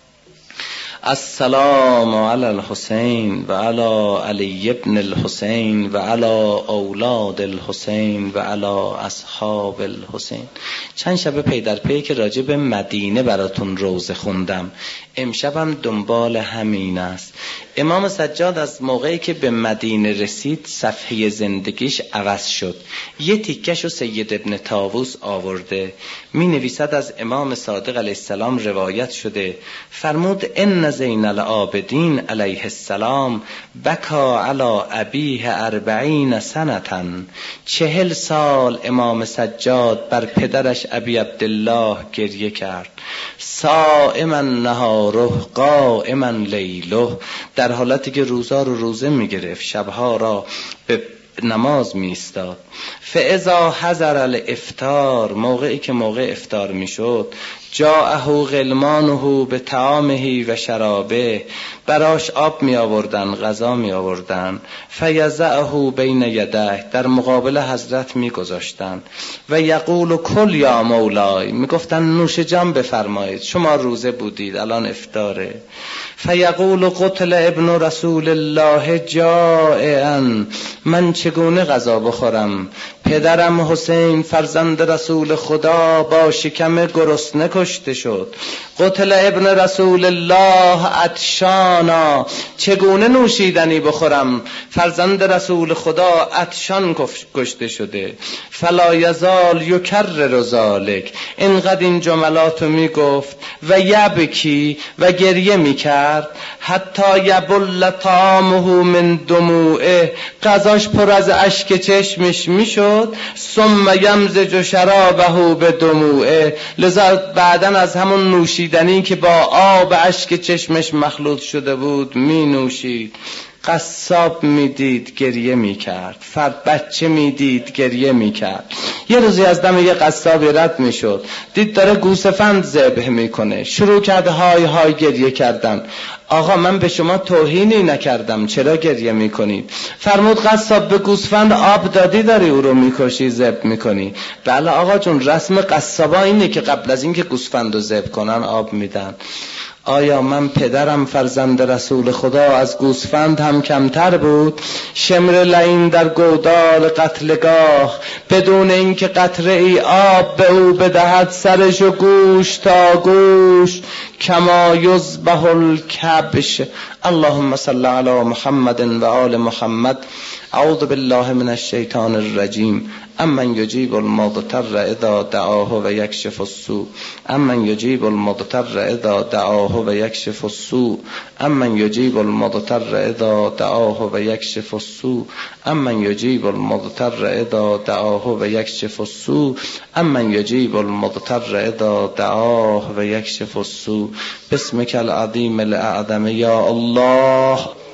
السلام علی الحسین و علی علی ابن الحسین و علی اولاد الحسین و علی اصحاب الحسین. چند شب پی در پی که راجع به مدینه براتون روزه خوندم، امشبم دنبال همین است. امام سجاد از موقعی که به مدینه رسید صفحه زندگیش عوض شد. یه تیکش رو سید ابن طاووس آورده، می نویسد از امام صادق علیه السلام روایت شده، فرمود ان زین العابدین علیه السلام بکا علی ابیه 40 سنة. 40 سال امام سجاد بر پدرش ابی عبدالله گریه کرد. صائما نهاره قائما لیله، در حالتی که روزا رو روزه میگرفت، شبها را به نماز می ایستاد. فاذا حضر الافطار، موقعی که موقع افطار میشد، جاءه غلمانه به طعامه و شرابه، براش آب می آوردن، غذا می آوردن. فیضعه بین یدیه، در مقابل حضرت می گذاشتن. و یقول کل یا مولای، می گفتن نوش جان بفرمایید، شما روزه بودید الان افطاره. فیقول قتل ابن رسول الله جائعا، من چگونه غذا بخورم؟ پدرم حسین فرزند رسول خدا با شکم گرسنه کشته شد. قتل ابن رسول الله عطشانا، چگونه نوشیدنی بخورم؟ فرزند رسول خدا عطشان کشته شده. فلا یزال یکرر ذلک، اینقدر این جملاتو میگفت و یبکی و گریه میکرد. حتی یبل طعامه من دموعه، غذاش پر از اشک چشمش میشد شد ثم یمزج شرابه بدموعه، لذا بعداً از همون نوشیدنی که با آب اشک چشمش مخلوط شده بود می نوشید. قصاب میدید گریه میکرد، فرد بچه میدید گریه میکرد. یه روزی از دم یه قصابی رد میشد، دید داره گوسفند ذبح میکنه، شروع کرد های های گریه کردن. آقا من به شما توهینی نکردم، چرا گریه میکنید؟ فرمود قصاب به گوسفند آب دادی داری او رو میکشی ذبح میکنی؟ بله آقا جون، رسم قصابا اینه که قبل از اینکه گوسفند رو ذبح کنن آب میدن. آیا من پدرم فرزند رسول خدا از گوسفند هم کمتر بود؟ شمر لعین در گودال قتلگاه، بدون اینکه قطره ای آب به او بدهد سرش و گوش تا گوش، کما یذبح الکبش. اللهم صل علی محمد و آل محمد. اعوذ بالله من الشیطان الرجیم. امن یجیب المضطر اذا دعاه و یکشف السوء، امن یجیب المضطر اذا دعاه و یکشف السوء، امن یجیب المضطر اذا دعاه و یکشف السوء، امن یجیب المضطر اذا دعاه و یکشف السوء، امن یجیب المضطر اذا دعاه و یکشف السوء. بسمک العظیم الاعظم یا الله.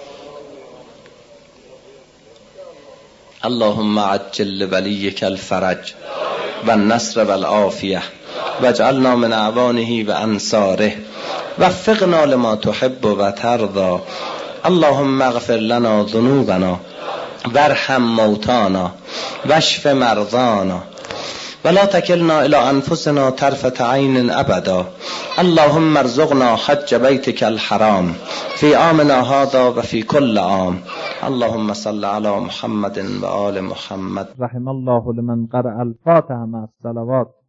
اللهم عجل ولیک الفرج و النصر و العافیه واجعلنا من اعوانه و انصاره وفقنا لما تحب و ترضى. اللهم اغفر لنا ذنوبنا وارحم موتانا واشف مرضانا ولا تکلنا الى انفسنا طرفة عین ابدا. اللهم ارزقنا حج بیتک الحرام فی عامنا هذا و فی کل عام. اللهم صل علی محمد و آل محمد. رحم الله لمن قرأ الفاتحه مع الصلوات.